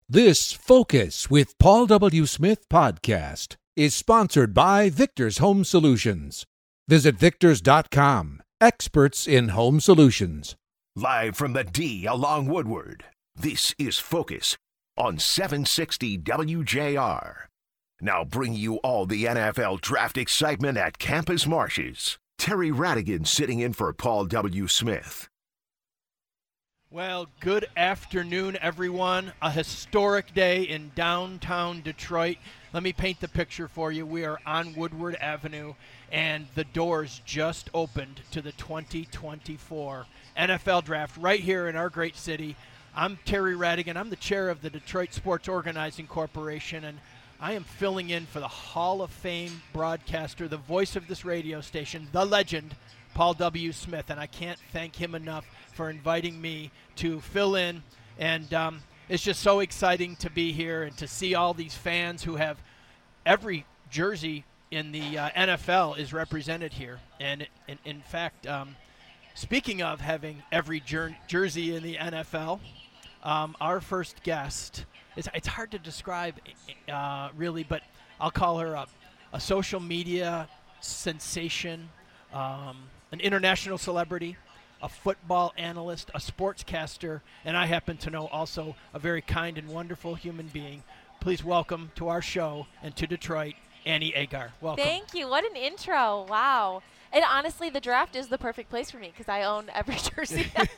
This Focus with Paul W. Smith podcast is sponsored by Victor's Home Solutions. Visit victors.com, experts in home solutions. Live from the D along Woodward, this is Focus on 760 WJR. Now bring you all the NFL draft excitement at Campus Marshes. Terry Radigan sitting in for Paul W. Smith. Well, good afternoon, everyone. A historic day in downtown Detroit. Let me paint the picture for you. We are on Woodward Avenue, and the doors just opened to the 2024 NFL Draft right here in our great city. I'm Terry Radigan. I'm the chair of the Detroit Sports Organizing Corporation, and I am filling in for the Hall of Fame broadcaster, the voice of this radio station, the legend, Paul W. Smith, and I can't thank him enough for inviting me to fill in, and it's just so exciting to be here and to see all these fans who have every jersey in the NFL is represented here. And in fact, speaking of having every jersey in the NFL, our first guest, it's hard to describe really, but I'll call her a social media sensation, an international celebrity, a football analyst, a sportscaster, and I happen to know also a very kind and wonderful human being. Please welcome to our show and to Detroit, Annie Agar. Welcome. Thank you. What an intro. Wow. And honestly, the draft is the perfect place for me because I own every jersey there.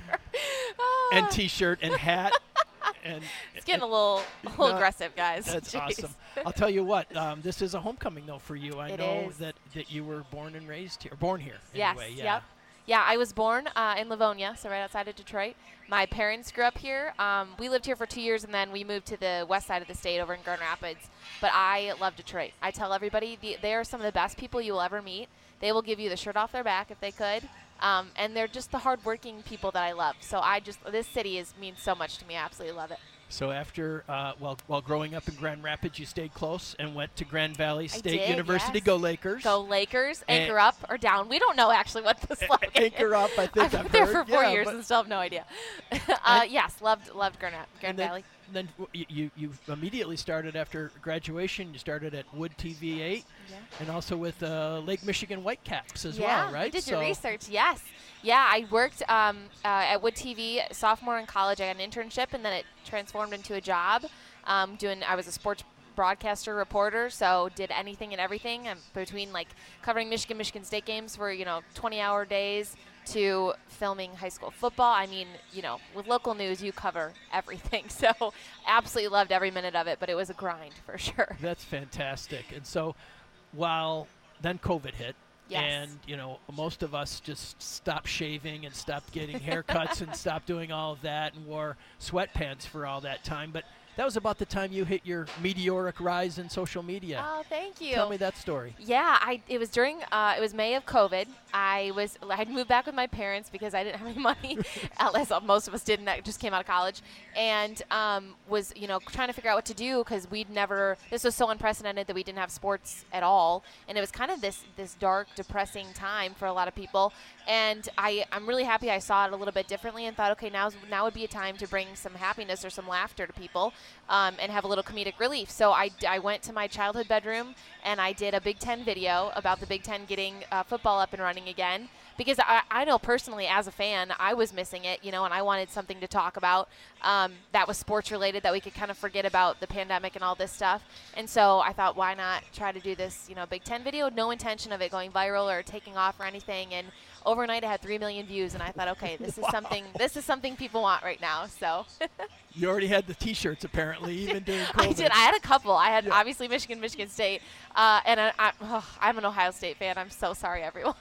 And T-shirt and hat. And it's getting a little aggressive, guys. That's Jeez. Awesome. I'll tell you what, this is a homecoming, though, for you. I know is. that you were born and raised here, born here Yes, anyway. Yeah. Yep. Yeah, I was born in Livonia, so right outside of Detroit. My parents grew up here. We lived here for 2 years, and then we moved to the west side of the state over in Grand Rapids. But I love Detroit. I tell everybody they are some of the best people you will ever meet. They will give you the shirt off their back if they could. And they're just the hardworking people that I love. So this city means so much to me. I absolutely love it. So after, while growing up in Grand Rapids, you stayed close and went to Grand Valley State University. Yes. Go Lakers. Go Lakers. Anchor up or down. We don't know actually what the slogan is. Anchor up, I think I've been there for 4 years and still have no idea. Yes, loved Grand Valley. Then you immediately started after graduation. You started at Wood TV 8 and also with Lake Michigan Whitecaps as well, right? You did your research, yes. Yeah, I worked at Wood TV sophomore in college. I got an internship, and then it transformed into a job. I was a sports broadcaster reporter, so did anything and everything between like covering Michigan State games for 20-hour days to filming high school football. I mean, with local news, you cover everything. So absolutely loved every minute of it, but it was a grind for sure. That's fantastic. And so while then COVID hit, yes. And, most of us just stopped shaving and stopped getting haircuts and stopped doing all of that and wore sweatpants for all that time. But that was about the time you hit your meteoric rise in social media. Oh, thank you. Tell me that story. Yeah, it was during it was May of COVID. I'd moved back with my parents because I didn't have any money, as most of us didn't. I just came out of college, and was trying to figure out what to do because this was so unprecedented that we didn't have sports at all, and it was kind of this dark, depressing time for a lot of people. And I'm really happy I saw it a little bit differently and thought, okay, now would be a time to bring some happiness or some laughter to people. And have a little comedic relief. So I went to my childhood bedroom and I did a Big Ten video about the Big Ten getting football up and running again. Because I know personally as a fan, I was missing it, and I wanted something to talk about that was sports related, that we could kind of forget about the pandemic and all this stuff. And so I thought, why not try to do this, Big Ten video? No intention of it going viral or taking off or anything. And overnight, it had 3 million views, and I thought, okay, this is something people want right now. So you already had the T-shirts apparently, even during COVID. I did. I had a couple. I had obviously Michigan State, and I'm an Ohio State fan. I'm so sorry, everyone.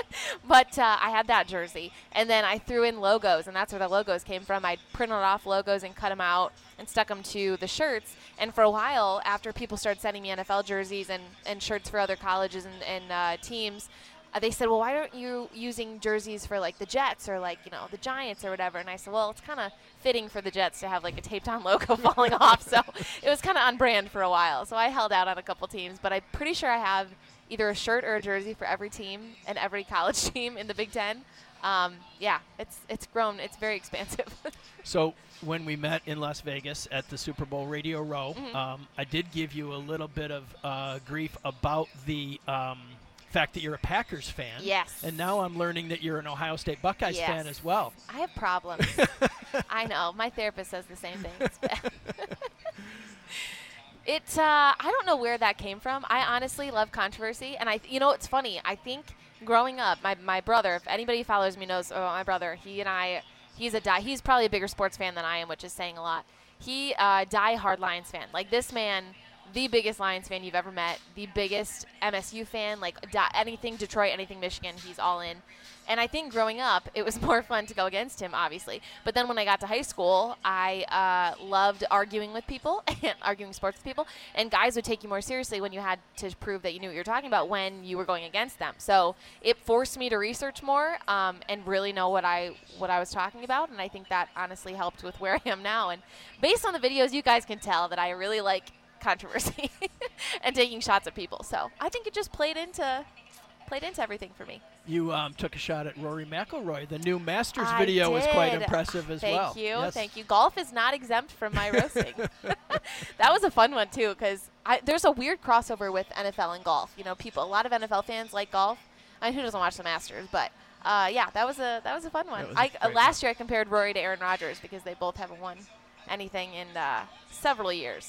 But I had that jersey, and then I threw in logos, and that's where the logos came from. I printed off logos and cut them out and stuck them to the shirts. And for a while, after people started sending me NFL jerseys and shirts for other colleges and teams, they said, well, why aren't you using jerseys for like the Jets or like, the Giants or whatever? And I said, well, it's kind of fitting for the Jets to have like a taped on logo falling off. So it was kind of on brand for a while. So I held out on a couple teams, but I'm pretty sure I have either a shirt or a jersey for every team and every college team in the Big Ten. Yeah, it's grown. It's very expansive. So when we met in Las Vegas at the Super Bowl Radio Row, I did give you a little bit of grief about the fact that you're a Packers fan. Yes. And now I'm learning that you're an Ohio State Buckeyes fan as well. I have problems. I know. My therapist says the same thing. It's bad. I don't know where that came from. I honestly love controversy. And it's funny. I think growing up, my brother, if anybody follows me knows about my brother, he's probably a bigger sports fan than I am, which is saying a lot. He die-hard Lions fan. Like this man, the biggest Lions fan you've ever met, the biggest MSU fan, like anything Detroit, anything Michigan, he's all in. And I think growing up, it was more fun to go against him, obviously. But then when I got to high school, I loved arguing with people, and arguing sports with people. And guys would take you more seriously when you had to prove that you knew what you were talking about when you were going against them. So it forced me to research more and really know what I was talking about. And I think that honestly helped with where I am now. And based on the videos, you guys can tell that I really like controversy and taking shots at people. So I think it just played into everything for me. You took a shot at Rory McIlroy. The new Masters video was quite impressive as well. Thank you. Yes. Thank you. Golf is not exempt from my roasting. That was a fun one, too, because there's a weird crossover with NFL and golf. You know, a lot of NFL fans like golf. I mean, who doesn't watch the Masters? But, yeah, that was a fun one. Last year I compared Rory to Aaron Rodgers because they both haven't won anything in several years.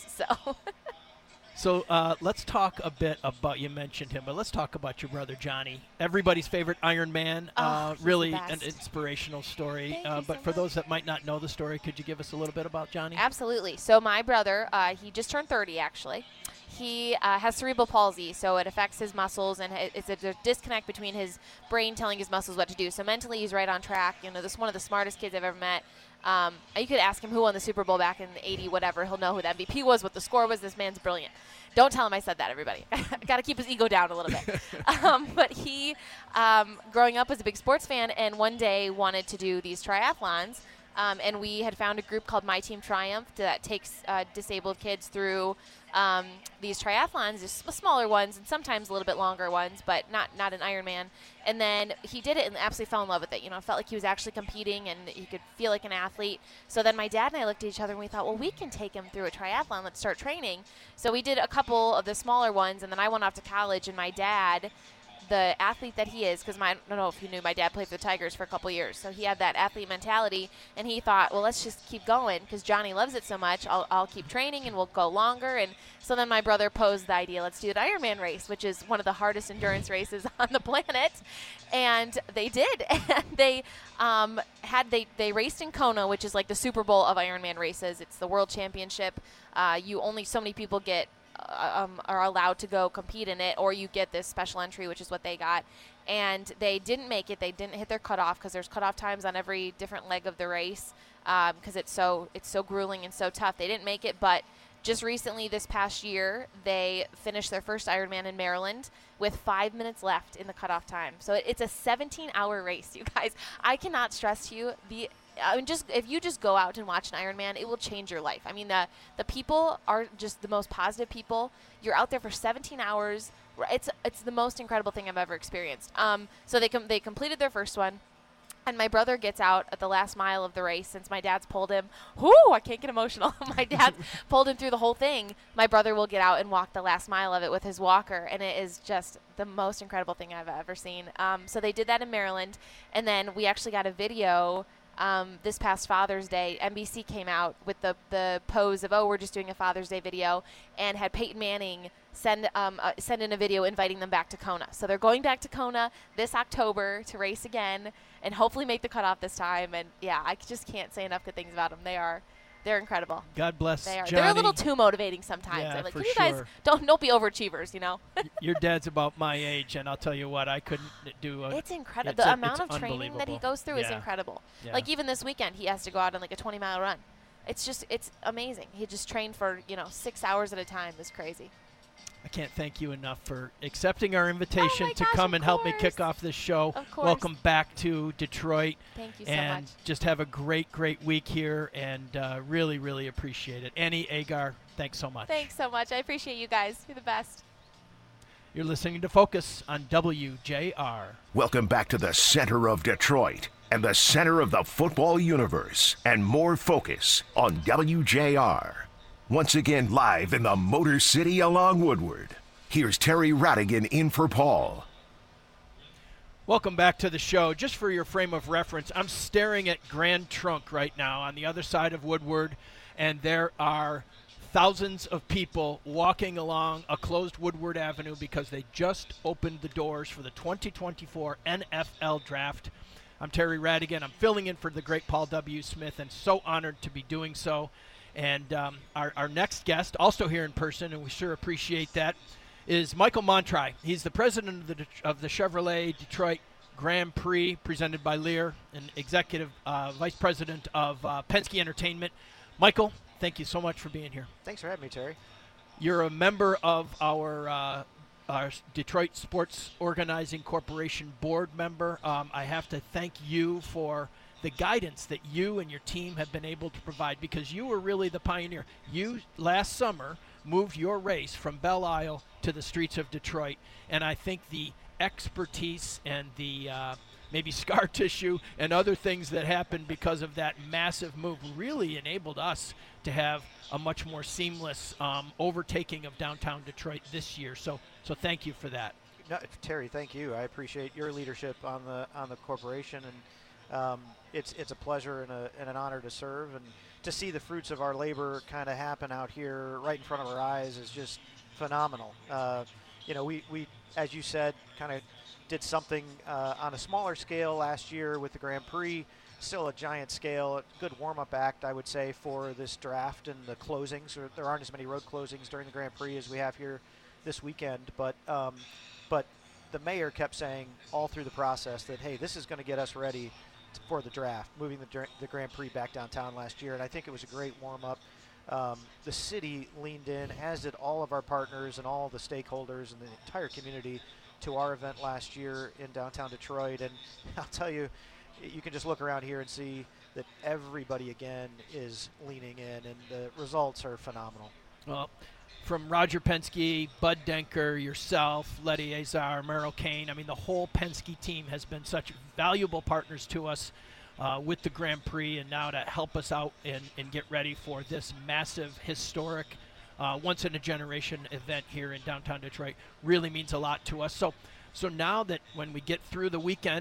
So let's talk a bit about, you mentioned him, but let's talk about your brother Johnny. Everybody's favorite Iron Man, really an inspirational story. But for those that might not know the story, could you give us a little bit about Johnny? Absolutely. So my brother, he just turned 30 actually. He has cerebral palsy, so it affects his muscles, and it's a disconnect between his brain telling his muscles what to do. So mentally he's right on track. You know, this is one of the smartest kids I've ever met. You could ask him who won the Super Bowl back in the 80, whatever. He'll know who the MVP was, what the score was. This man's brilliant. Don't tell him I said that, everybody. Got to keep his ego down a little bit. But he, growing up, was a big sports fan, and one day wanted to do these triathlons. And we had found a group called My Team Triumph that takes disabled kids through these triathlons, just smaller ones and sometimes a little bit longer ones, but not an Ironman. And then he did it and absolutely fell in love with it. You know, felt like he was actually competing and he could feel like an athlete. So then my dad and I looked at each other and we thought, well, we can take him through a triathlon. Let's start training. So we did a couple of the smaller ones, and then I went off to college, and my dad, the athlete that he is, because I don't know if you knew, my dad played for the Tigers for a couple years, so he had that athlete mentality, and he thought, well, let's just keep going because Johnny loves it so much. I'll keep training and we'll go longer. And so then my brother posed the idea, let's do an Ironman race, which is one of the hardest endurance races on the planet, and they did. And they raced in Kona, which is like the Super Bowl of Ironman races. It's the world championship. Only so many people are allowed to go compete in it, or you get this special entry, which is what they got. And they didn't make it. They didn't hit their cutoff because there's cutoff times on every different leg of the race because it's so grueling and so tough. They didn't make it, but just recently this past year, they finished their first Ironman in Maryland with 5 minutes left in the cutoff time. So it's a 17-hour race, you guys. I cannot stress to you if you just go out and watch an Ironman, it will change your life. I mean, the people are just the most positive people. You're out there for 17 hours. It's the most incredible thing I've ever experienced. So they completed their first one, and my brother gets out at the last mile of the race. Since my dad's pulled him, I can't get emotional. My dad pulled him through the whole thing. My brother will get out and walk the last mile of it with his walker, and it is just the most incredible thing I've ever seen. So they did that in Maryland, and then we actually got a video. This past Father's Day, NBC came out with the pose of, we're just doing a Father's Day video, and had Peyton Manning send in a video inviting them back to Kona. So they're going back to Kona this October to race again and hopefully make the cutoff this time. And yeah, I just can't say enough good things about them. They're incredible. God bless Johnny. They're a little too motivating sometimes. Yeah, They're like, for you guys don't be overachievers, you know. Your dad's about my age, and I'll tell you what, I couldn't do it. It's incredible. The amount of training that he goes through is incredible. Yeah. Like even this weekend, he has to go out on like a 20-mile run. It's amazing. He just trained for 6 hours at a time. It's crazy. I can't thank you enough for accepting our invitation to come and help me kick off this show. Of course. Welcome back to Detroit. Thank you so and much. Just have a great, great week here, and really, really appreciate it. Annie Agar, thanks so much. Thanks so much. I appreciate you guys. You're the best. You're listening to Focus on WJR. Welcome back to the center of Detroit and the center of the football universe, and more Focus on WJR. Once again, live in the Motor City along Woodward. Here's Terry Radigan in for Paul. Welcome back to the show. Just for your frame of reference, I'm staring at Grand Trunk right now on the other side of Woodward, and there are thousands of people walking along a closed Woodward Avenue because they just opened the doors for the 2024 NFL Draft. I'm Terry Radigan. I'm filling in for the great Paul W. Smith, and so honored to be doing so. And our next guest, also here in person, and we sure appreciate that, is Michael Montry. He's the president of the Chevrolet Detroit Grand Prix, presented by Lear, and executive vice president of Penske Entertainment. Michael, thank you so much for being here. Thanks for having me, Terry. You're a member of our Detroit Sports Organizing Corporation board member. I have to thank you for the guidance that you and your team have been able to provide, because you were really the pioneer. You, last summer, moved your race from Belle Isle to the streets of Detroit, and I think the expertise and the maybe scar tissue and other things that happened because of that massive move really enabled us to have a much more seamless overtaking of downtown Detroit this year. So thank you for that. No, Terry, thank you. I appreciate your leadership on the corporation, and it's a pleasure and an honor to serve, and to see the fruits of our labor kind of happen out here right in front of our eyes is just phenomenal. We, as you said, kind of did something on a smaller scale last year with the Grand Prix. Still a giant scale, a good warm-up act, I would say, for this draft and the closings. There aren't as many road closings during the Grand Prix as we have here this weekend, but the mayor kept saying all through the process that, hey, this is going to get us ready for the draft, moving the Grand Prix back downtown last year, and I think it was a great warm-up. The city leaned in, as did all of our partners and all the stakeholders and the entire community, to our event last year in downtown Detroit. And I'll tell you, you can just look around here and see that everybody again is leaning in, and the results are phenomenal. Well, from Roger Penske, Bud Denker, yourself, Letty Azar, Merrill Kane, I mean, the whole Penske team has been such valuable partners to us with the Grand Prix, and now to help us out and get ready for this massive, historic, once-in-a-generation event here in downtown Detroit really means a lot to us. So now that when we get through the weekend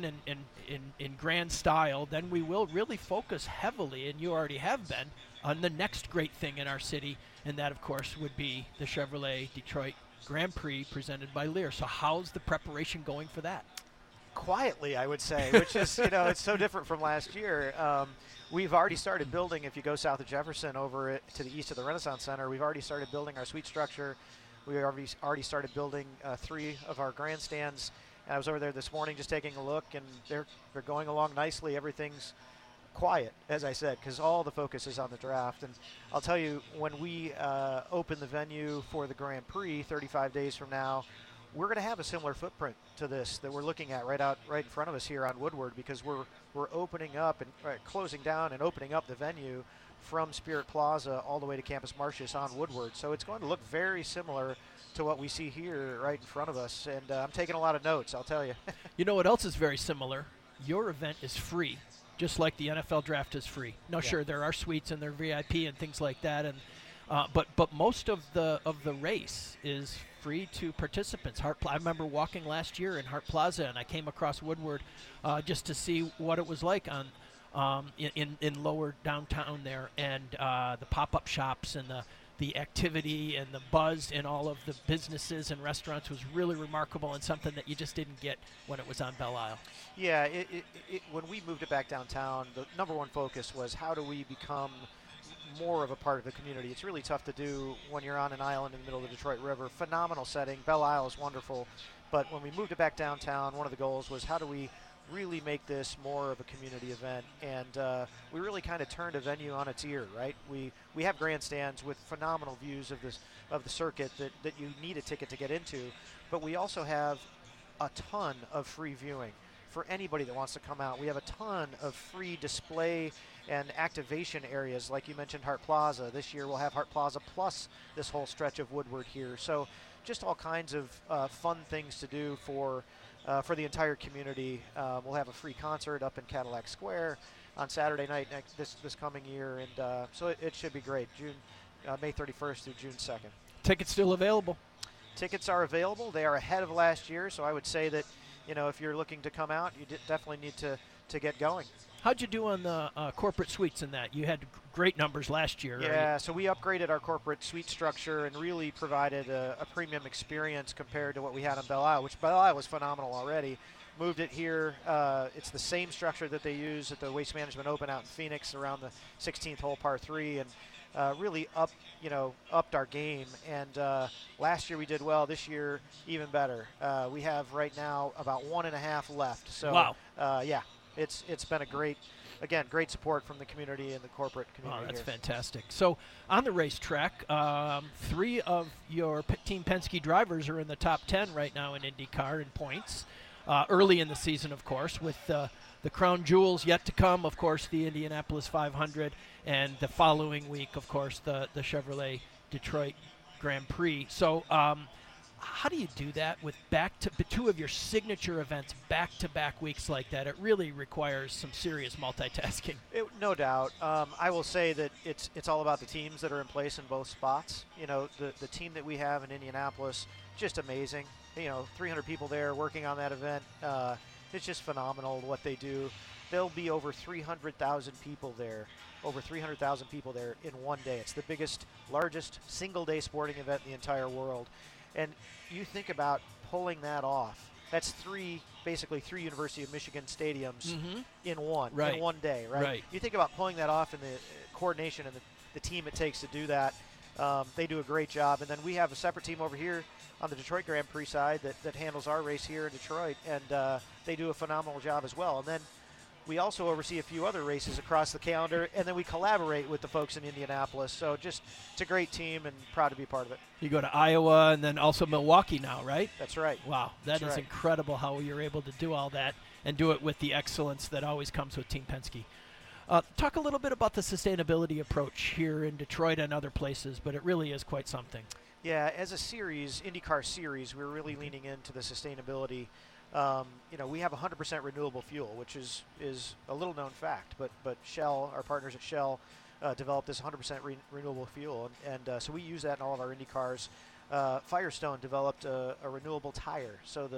in grand style, then we will really focus heavily, and you already have been, on the next great thing in our city, and that, of course, would be the Chevrolet Detroit Grand Prix presented by Lear. So how's the preparation going for that? Quietly, I would say, which is, it's so different from last year. We've already started building, if you go south of Jefferson over to the east of the Renaissance Center, we've already started building our suite structure. We already started building 3 of our grandstands. And I was over there this morning just taking a look, and they're going along nicely. Everything's quiet, as I said, because all the focus is on the draft. And I'll tell you, when we open the venue for the Grand Prix 35 days from now, we're going to have a similar footprint to this that we're looking at right in front of us here on Woodward, because we're opening up and closing down and opening up the venue from Spirit Plaza all the way to Campus Martius on Woodward. So it's going to look very similar to what we see here right in front of us, and I'm taking a lot of notes, I'll tell you. You know what else is very similar? Your event is free, just like the NFL Draft is free. Now, sure, there are suites and they're VIP and things like that, and but most of the race is free to participants. I remember walking last year in Hart Plaza, and I came across Woodward just to see what it was like on in lower downtown there, and the pop-up shops and the activity and the buzz in all of the businesses and restaurants was really remarkable, and something that you just didn't get when it was on Belle Isle. Yeah, when we moved it back downtown, the number one focus was how do we become more of a part of the community. It's really tough to do when you're on an island in the middle of the Detroit River. Phenomenal setting. Belle Isle is wonderful. But when we moved it back downtown, one of the goals was how do we really make this more of a community event, and we really kind of turned a venue on its ear, right? We have grandstands with phenomenal views of the circuit that you need a ticket to get into, but we also have a ton of free viewing for anybody that wants to come out. We have a ton of free display and activation areas, like you mentioned, Hart Plaza. This year we'll have Hart Plaza plus this whole stretch of Woodward here. So just all kinds of fun things to do for the entire community. We'll have a free concert up in Cadillac Square on Saturday night this coming year, and so it should be great. May 31st through June 2nd. Tickets still available? Tickets are available. They are ahead of last year, so I would say that, if you're looking to come out, you definitely need to get going. How'd you do on the corporate suites in that? You had great numbers last year. Yeah, so we upgraded our corporate suite structure and really provided a premium experience compared to what we had in Belle Isle, which Belle Isle was phenomenal already. Moved it here. It's the same structure that they use at the Waste Management Open out in Phoenix around the 16th hole, par 3, and really upped our game. And last year we did well. This year even better. We have right now about 1.5 left. So wow. Yeah, it's been a great support from the community and the corporate community. Oh, that's here. fantastic. So on the racetrack, 3 of your Team Penske drivers are in the top 10 right now in IndyCar in points. Early in the season, of course, with the crown jewels yet to come, of course, the Indianapolis 500, and the following week, of course, the Chevrolet Detroit Grand Prix. So how do you do that with 2 of your signature events back-to-back weeks like that? It really requires some serious multitasking. No doubt. I will say that it's all about the teams that are in place in both spots. The team that we have in Indianapolis, just amazing. 300 people there working on that event. It's just phenomenal what they do. There'll be over 300,000 people there. Over 300,000 people there in one day. It's the largest single-day sporting event in the entire world. And you think about pulling that off. That's basically three University of Michigan stadiums in one day, right? You think about pulling that off and the coordination and the team it takes to do that. They do a great job. And then we have a separate team over here on the Detroit Grand Prix side that handles our race here in Detroit, and they do a phenomenal job as well. And then we also oversee a few other races across the calendar, and then we collaborate with the folks in Indianapolis. So it's a great team, and proud to be part of it. You go to Iowa and then also Milwaukee now, right? That's right. Wow, that's incredible how you're able to do all that and do it with the excellence that always comes with Team Penske. Talk a little bit about the sustainability approach here in Detroit and other places, but it really is quite something. Yeah, as a series, IndyCar series, we're really leaning into the sustainability. We have 100% renewable fuel, which is a little known fact, but Shell, our partners at Shell, developed this 100% renewable fuel, and so we use that in all of our Indy cars. Firestone developed a renewable tire, so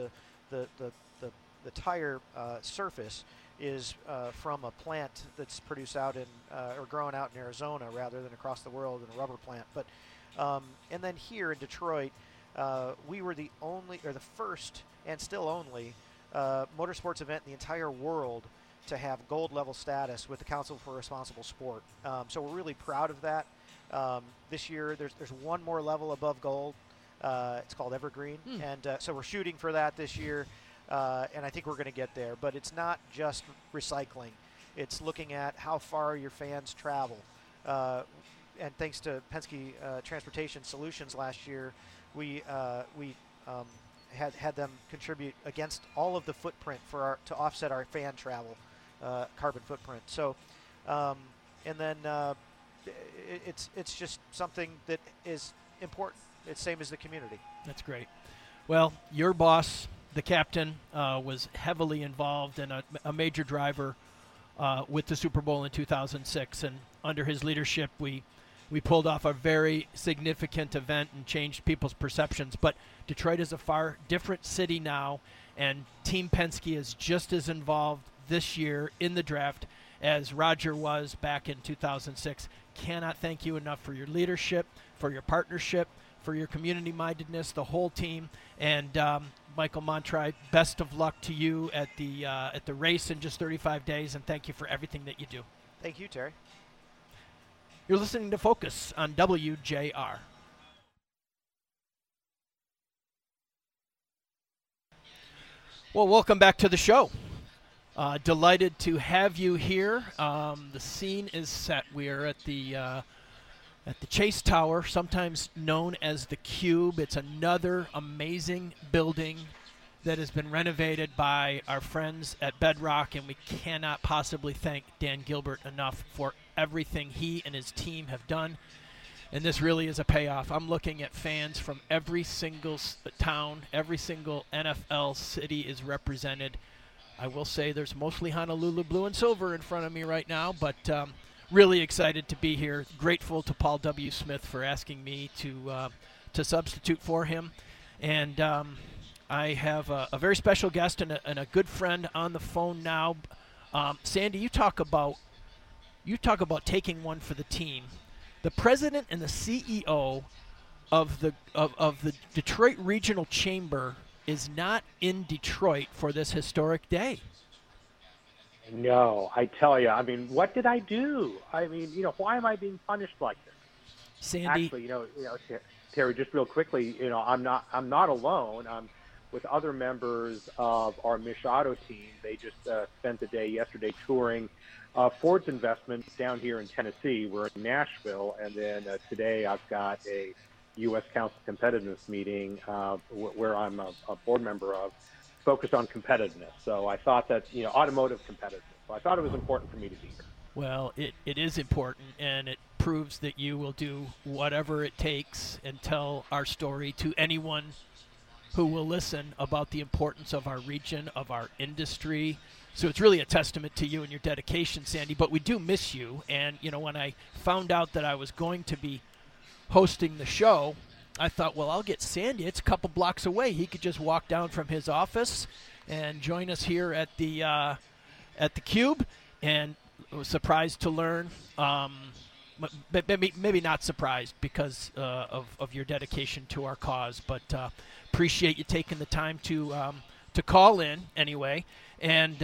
the tire surface is from a plant that's produced out or grown out in Arizona rather than across the world in a rubber plant. But and then here in Detroit, we were the first and still only motorsports event in the entire world to have gold level status with the Council for Responsible Sport. So we're really proud of that. This year there's one more level above gold. It's called Evergreen, and so we're shooting for that this year, and I think we're going to get there. But it's not just recycling. It's looking at how far your fans travel. And thanks to Penske Transportation Solutions last year, we had them contribute against all of the footprint to offset our fan travel carbon footprint. So, and then it's just something that is important. It's same as the community. That's great. Well, your boss, the captain, was heavily involved and a major driver with the Super Bowl in 2006, and under his leadership, we pulled off a very significant event and changed people's perceptions. But Detroit is a far different city now, and Team Penske is just as involved this year in the draft as Roger was back in 2006. Cannot thank you enough for your leadership, for your partnership, for your community-mindedness, the whole team. And Michael Montri, best of luck to you at the race in just 35 days, and thank you for everything that you do. Thank you, Terry. You're listening to Focus on WJR. Well, welcome back to the show. Delighted to have you here. The scene is set. We are at the Chase Tower, sometimes known as the Cube. It's another amazing building that has been renovated by our friends at Bedrock, and we cannot possibly thank Dan Gilbert enough for everything he and his team have done. And this really is a payoff. I'm looking at fans from every single town, every single NFL city is represented. I will say there's mostly Honolulu blue and silver in front of me right now, but really excited to be here. Grateful to Paul W. Smith for asking me to substitute for him. And I have a very special guest and a good friend on the phone now. Sandy, you talk about taking one for the team. The president and the CEO of the Detroit Regional Chamber is not in Detroit for this historic day. No, I tell you, I mean, what did I do? I mean, why am I being punished like this? Sandy, actually, Terry, just real quickly, I'm not alone. I'm with other members of our Mish Auto team. They just spent the day yesterday touring Ford's investments down here in Tennessee. We're in Nashville, and then today I've got a U.S. Council Competitiveness meeting where I'm a board member of, focused on competitiveness. So I thought that, automotive competitiveness. So I thought it was important for me to be here. Well, it is important, and it proves that you will do whatever it takes and tell our story to anyone who will listen about the importance of our region, of our industry. So it's really a testament to you and your dedication, Sandy. But we do miss you. And, when I found out that I was going to be hosting the show, I thought, well, I'll get Sandy. It's a couple blocks away. He could just walk down from his office and join us here at the Cube. And I was surprised to learn, maybe not surprised because of your dedication to our cause, but appreciate you taking the time to call in anyway. And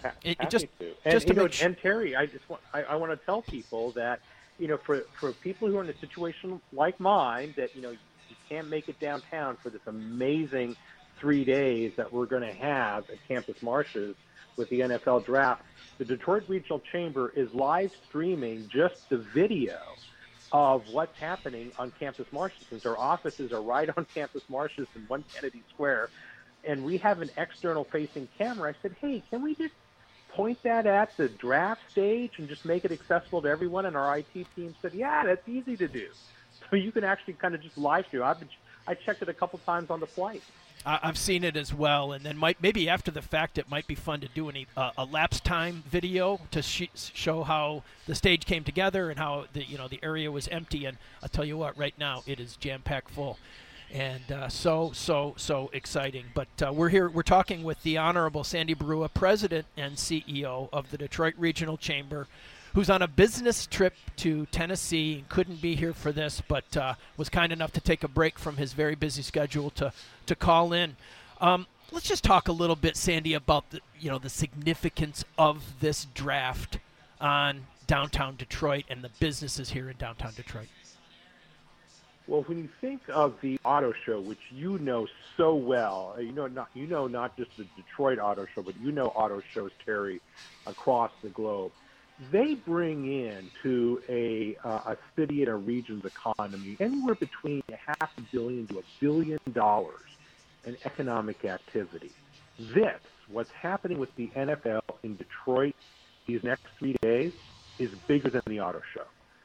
and Terry, I want to tell people that for people who are in a situation like mine that you can't make it downtown for this amazing 3 days that we're going to have at Campus Martius with the NFL Draft, the Detroit Regional Chamber is live streaming just the video of what's happening on Campus Martius, since our offices are right on Campus Martius in 1 Kennedy Square. And we have an external-facing camera. I said, hey, can we just point that at the draft stage and just make it accessible to everyone? And our IT team said, yeah, that's easy to do. So you can actually kind of just live stream. I checked it a couple times on the flight. I've seen it as well. And then maybe after the fact, it might be fun to do a lapse time video to show how the stage came together and how the area was empty. And I'll tell you what, right now it is jam-packed full. And so exciting. But we're talking with the Honorable Sandy Barua, President and CEO of the Detroit Regional Chamber, who's on a business trip to Tennessee and couldn't be here for this, but was kind enough to take a break from his very busy schedule to call in. Let's just talk a little bit, Sandy, about the significance of this draft on downtown Detroit and the businesses here in downtown Detroit. Well, when you think of the auto show, which you know so well, not just the Detroit Auto Show, but auto shows, Terry, across the globe. They bring in to a city and a region's economy anywhere between $500 million to $1 billion in economic activity. What's happening with the NFL in Detroit these next 3 days, is bigger than the auto show.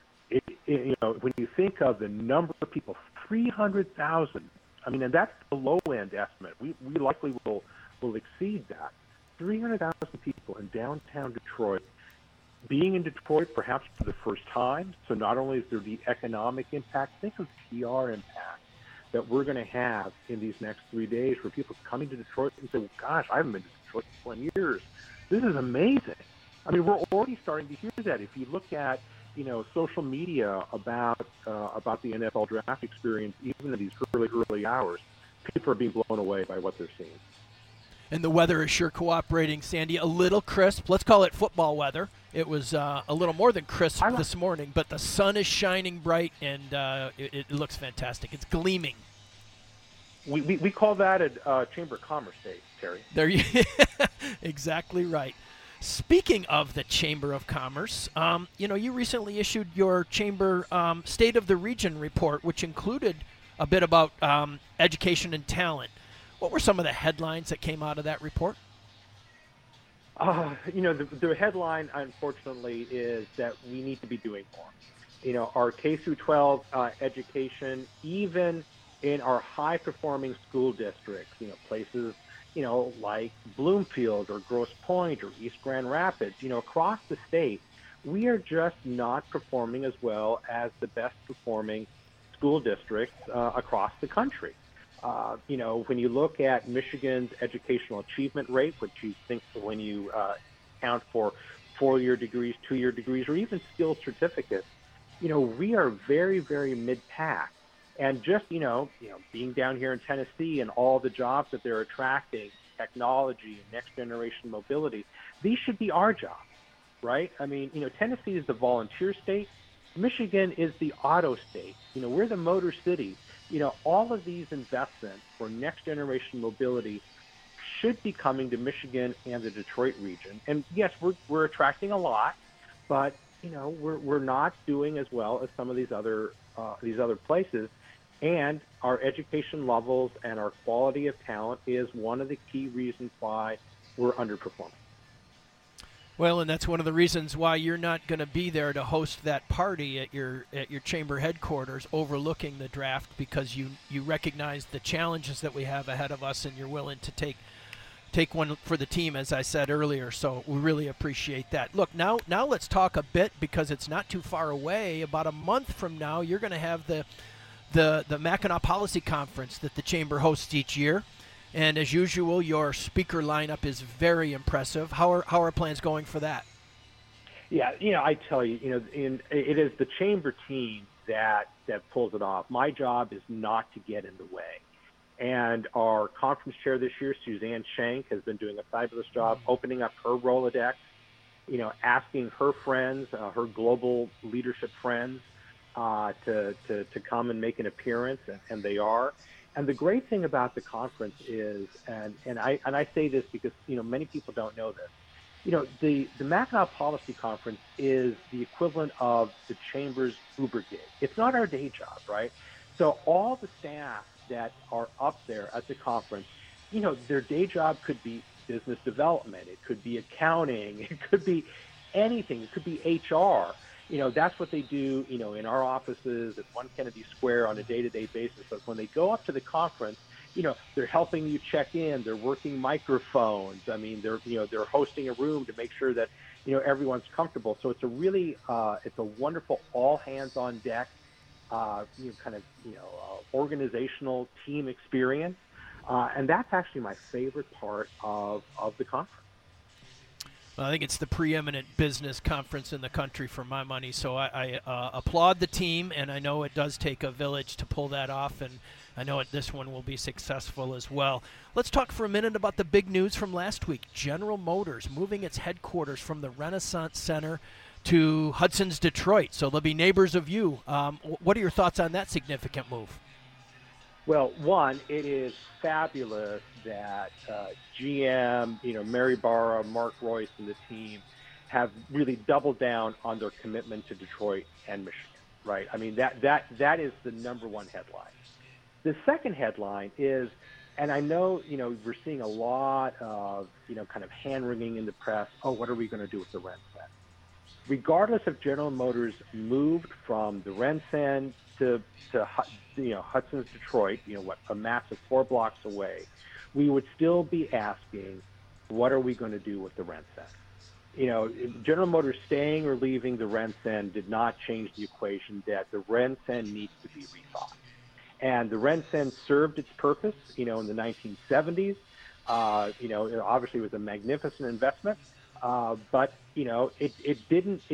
When you think of the number of people, 300,000. I mean, and that's the low-end estimate. We likely will exceed that. 300,000 people in downtown Detroit. Being in Detroit perhaps for the first time, so not only is there the economic impact, think of the PR impact that we're going to have in these next 3 days for people coming to Detroit and say, well, gosh, I haven't been to Detroit for 20 years. This is amazing. I mean, we're already starting to hear that. If you look at, social media about the NFL draft experience, even in these early hours, people are being blown away by what they're seeing. And the weather is sure cooperating, Sandy. A little crisp. Let's call it football weather. It was a little more than crisp this morning, but the sun is shining bright, and it looks fantastic. It's gleaming. We call that a Chamber of Commerce Day, Terry. There you exactly right. Speaking of the Chamber of Commerce, you recently issued your Chamber State of the Region report, which included a bit about education and talent. What were some of the headlines that came out of that report? The headline, unfortunately, is that we need to be doing more. Our K through 12 education, even in our high-performing school districts, places, like Bloomfield or Grosse Pointe or East Grand Rapids, across the state, we are just not performing as well as the best-performing school districts across the country. When you look at Michigan's educational achievement rate, which you think when you count for 4-year degrees, 2-year degrees, or even skills certificates, we are very, very mid-pack. And just, being down here in Tennessee and all the jobs that they're attracting, technology and next generation mobility, these should be our jobs, right? I mean, Tennessee is the volunteer state. Michigan is the auto state. We're the motor city. All of these investments for next generation mobility should be coming to Michigan and the Detroit region. And yes, we're attracting a lot, but we're not doing as well as some of these other places. And our education levels and our quality of talent is one of the key reasons why we're underperforming. Well, and that's one of the reasons why you're not going to be there to host that party at your chamber headquarters overlooking the draft, because you recognize the challenges that we have ahead of us, and you're willing to take one for the team, as I said earlier. So we really appreciate that. Look, now let's talk a bit, because it's not too far away. About a month from now, you're going to have the Mackinac Policy Conference that the chamber hosts each year. And as usual, your speaker lineup is very impressive. How are plans going for that? Yeah, I tell you, it is the chamber team that pulls it off. My job is not to get in the way. And our conference chair this year, Suzanne Shank, has been doing a fabulous job opening up her Rolodex, asking her friends, her global leadership friends, to come and make an appearance, and they are. And the great thing about the conference is, and I say this because many people don't know this, the Mackinac Policy Conference is the equivalent of the chamber's Uber gig. It's not our day job, right? So all the staff that are up there at the conference, their day job could be business development, it could be accounting, it could be anything, it could be HR. That's what they do, in our offices at 1 Kennedy Square on a day-to-day basis. But when they go up to the conference, they're helping you check in, they're working microphones. I mean, they're hosting a room to make sure that, everyone's comfortable. So it's a really, it's a wonderful all hands on deck, organizational team experience. And that's actually my favorite part of the conference. Well, I think it's the preeminent business conference in the country for my money, so I applaud the team, and I know it does take a village to pull that off, and I know this one will be successful as well. Let's talk for a minute about the big news from last week. General Motors moving its headquarters from the Renaissance Center to Hudson's Detroit, so they'll be neighbors of you. What are your thoughts on that significant move? Well, one, it is fabulous that GM, Mary Barra, Mark Royce, and the team have really doubled down on their commitment to Detroit and Michigan, right? I mean, that is the number one headline. The second headline is, and I know, we're seeing a lot of, kind of hand-wringing in the press, what are we going to do with the RenCen? Regardless if General Motors moved from the RenCen to Hudson's Detroit, a massive 4 blocks away, we would still be asking, what are we going to do with the RenCen? General Motors staying or leaving the RenCen did not change the equation that the RenCen needs to be rethought. And the RenCen served its purpose, in the 1970s. Obviously it was a magnificent investment, but it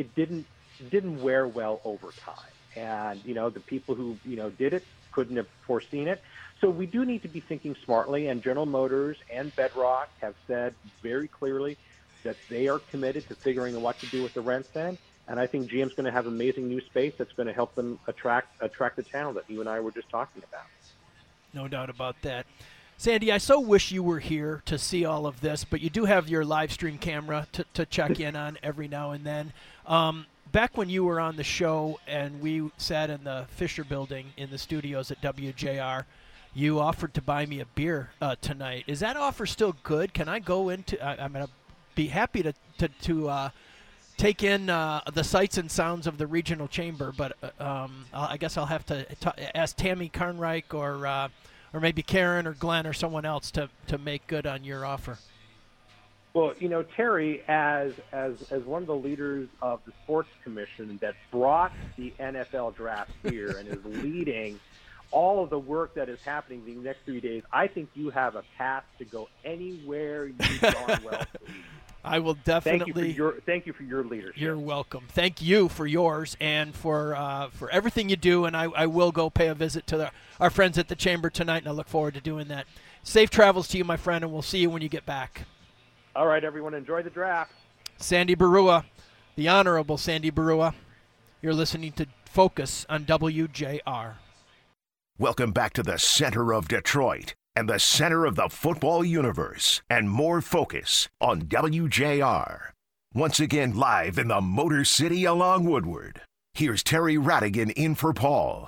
didn't wear well over time. And, the people who, did it couldn't have foreseen it. So we do need to be thinking smartly, and General Motors and Bedrock have said very clearly that they are committed to figuring out what to do with the RenCen. And I think GM's going to have amazing new space that's going to help them attract the talent that you and I were just talking about. No doubt about that. Sandy, I so wish you were here to see all of this, but you do have your live stream camera to check in on every now and then. Back when you were on the show and we sat in the Fisher building in the studios at WJR, you offered to buy me a beer tonight. Is that offer still good? Can I go into? I'm going to be happy to take in the sights and sounds of the regional chamber, but I guess I'll have to ask Tammy Karnreich or maybe Karen or Glenn or someone else to make good on your offer. Well, Terry, as one of the leaders of the Sports Commission that brought the NFL draft here and is leading all of the work that is happening the next 3 days, I think you have a path to go anywhere you darn well please. I will definitely. Thank you for your leadership. You're welcome. Thank you for yours and for everything you do. And I will go pay a visit to our friends at the Chamber tonight, and I look forward to doing that. Safe travels to you, my friend, and we'll see you when you get back. All right, everyone, enjoy the draft. Sandy Barua, the Honorable Sandy Barua. You're listening to Focus on WJR. Welcome back to the center of Detroit and the center of the football universe, and more Focus on WJR. Once again, live in the Motor City along Woodward. Here's Terry Radigan in for Paul.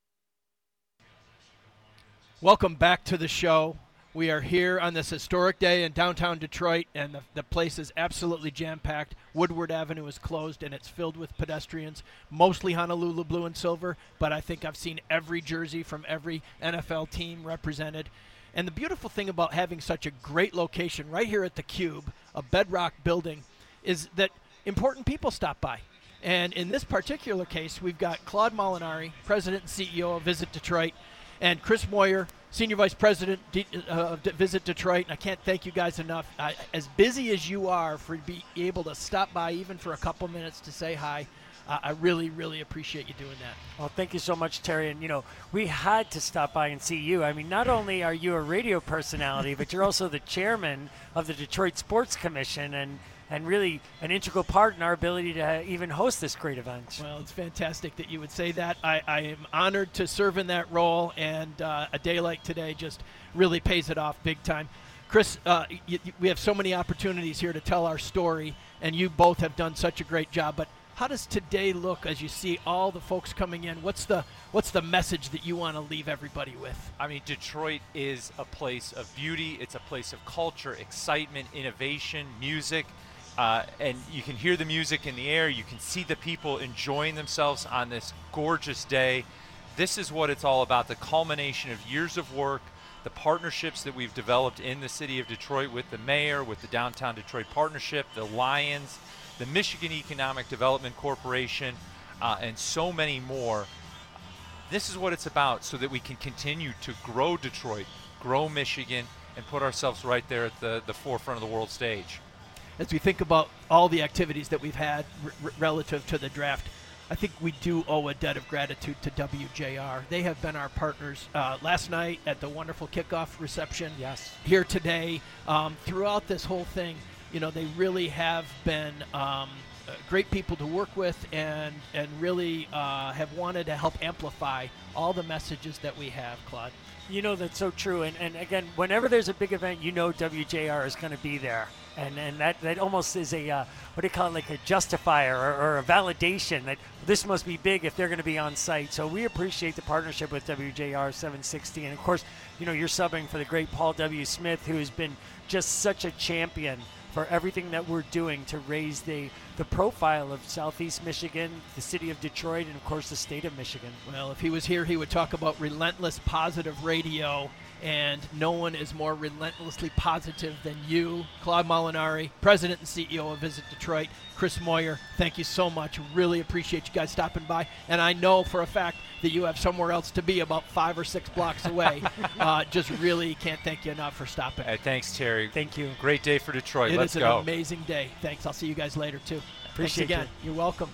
Welcome back to the show. We are here on this historic day in downtown Detroit, and the place is absolutely jam-packed. Woodward Avenue is closed, and it's filled with pedestrians, mostly Honolulu blue and silver, but I think I've seen every jersey from every NFL team represented. And the beautiful thing about having such a great location right here at the Cube, a bedrock building, is that important people stop by. And in this particular case, we've got Claude Molinari, President and CEO of Visit Detroit, and Chris Moyer, Senior Vice President of Visit Detroit. And I can't thank you guys enough. As busy as you are, for being able to stop by even for a couple minutes to say hi, I really, really appreciate you doing that. Well, thank you so much, Terry. And, we had to stop by and see you. I mean, not only are you a radio personality, but you're also the chairman of the Detroit Sports Commission and really an integral part in our ability to even host this great event. Well, it's fantastic that you would say that. I am honored to serve in that role, and a day like today just really pays it off big time. Chris, we have so many opportunities here to tell our story, and you both have done such a great job. But how does today look as you see all the folks coming in? What's the message that you want to leave everybody with? I mean, Detroit is a place of beauty. It's a place of culture, excitement, innovation, music. And you can hear the music in the air. You can see the people enjoying themselves on this gorgeous day. This is what it's all about, the culmination of years of work, the partnerships that we've developed in the city of Detroit with the mayor, with the Downtown Detroit Partnership, the Lions, the Michigan Economic Development Corporation, and so many more. This is what it's about, so that we can continue to grow Detroit, grow Michigan, and put ourselves right there at the forefront of the world stage. As we think about all the activities that we've had relative to the draft, I think we do owe a debt of gratitude to WJR. They have been our partners last night at the wonderful kickoff reception. Yes. Here today. Throughout this whole thing, they really have been great people to work with and really have wanted to help amplify all the messages that we have, Claude. That's so true. And again, whenever there's a big event, WJR is going to be there. And that almost is a, like a justifier or a validation that this must be big if they're going to be on site. So we appreciate the partnership with WJR 760. And, of course, you're subbing for the great Paul W. Smith, who has been just such a champion for everything that we're doing to raise the profile of Southeast Michigan, the city of Detroit, and, of course, the state of Michigan. Well, if he was here, he would talk about relentless positive radio, and no one is more relentlessly positive than you, Claude Molinari, President and CEO of Visit Detroit. Chris Moyer, thank you so much. Really appreciate you guys stopping by. And I know for a fact that you have somewhere else to be about 5 or 6 blocks away. Just really can't thank you enough for stopping. Thanks, Terry. Thank you. Great day for Detroit. Let's go. It is an amazing day. Thanks. I'll see you guys later, too. Appreciate Thanks again. You're welcome.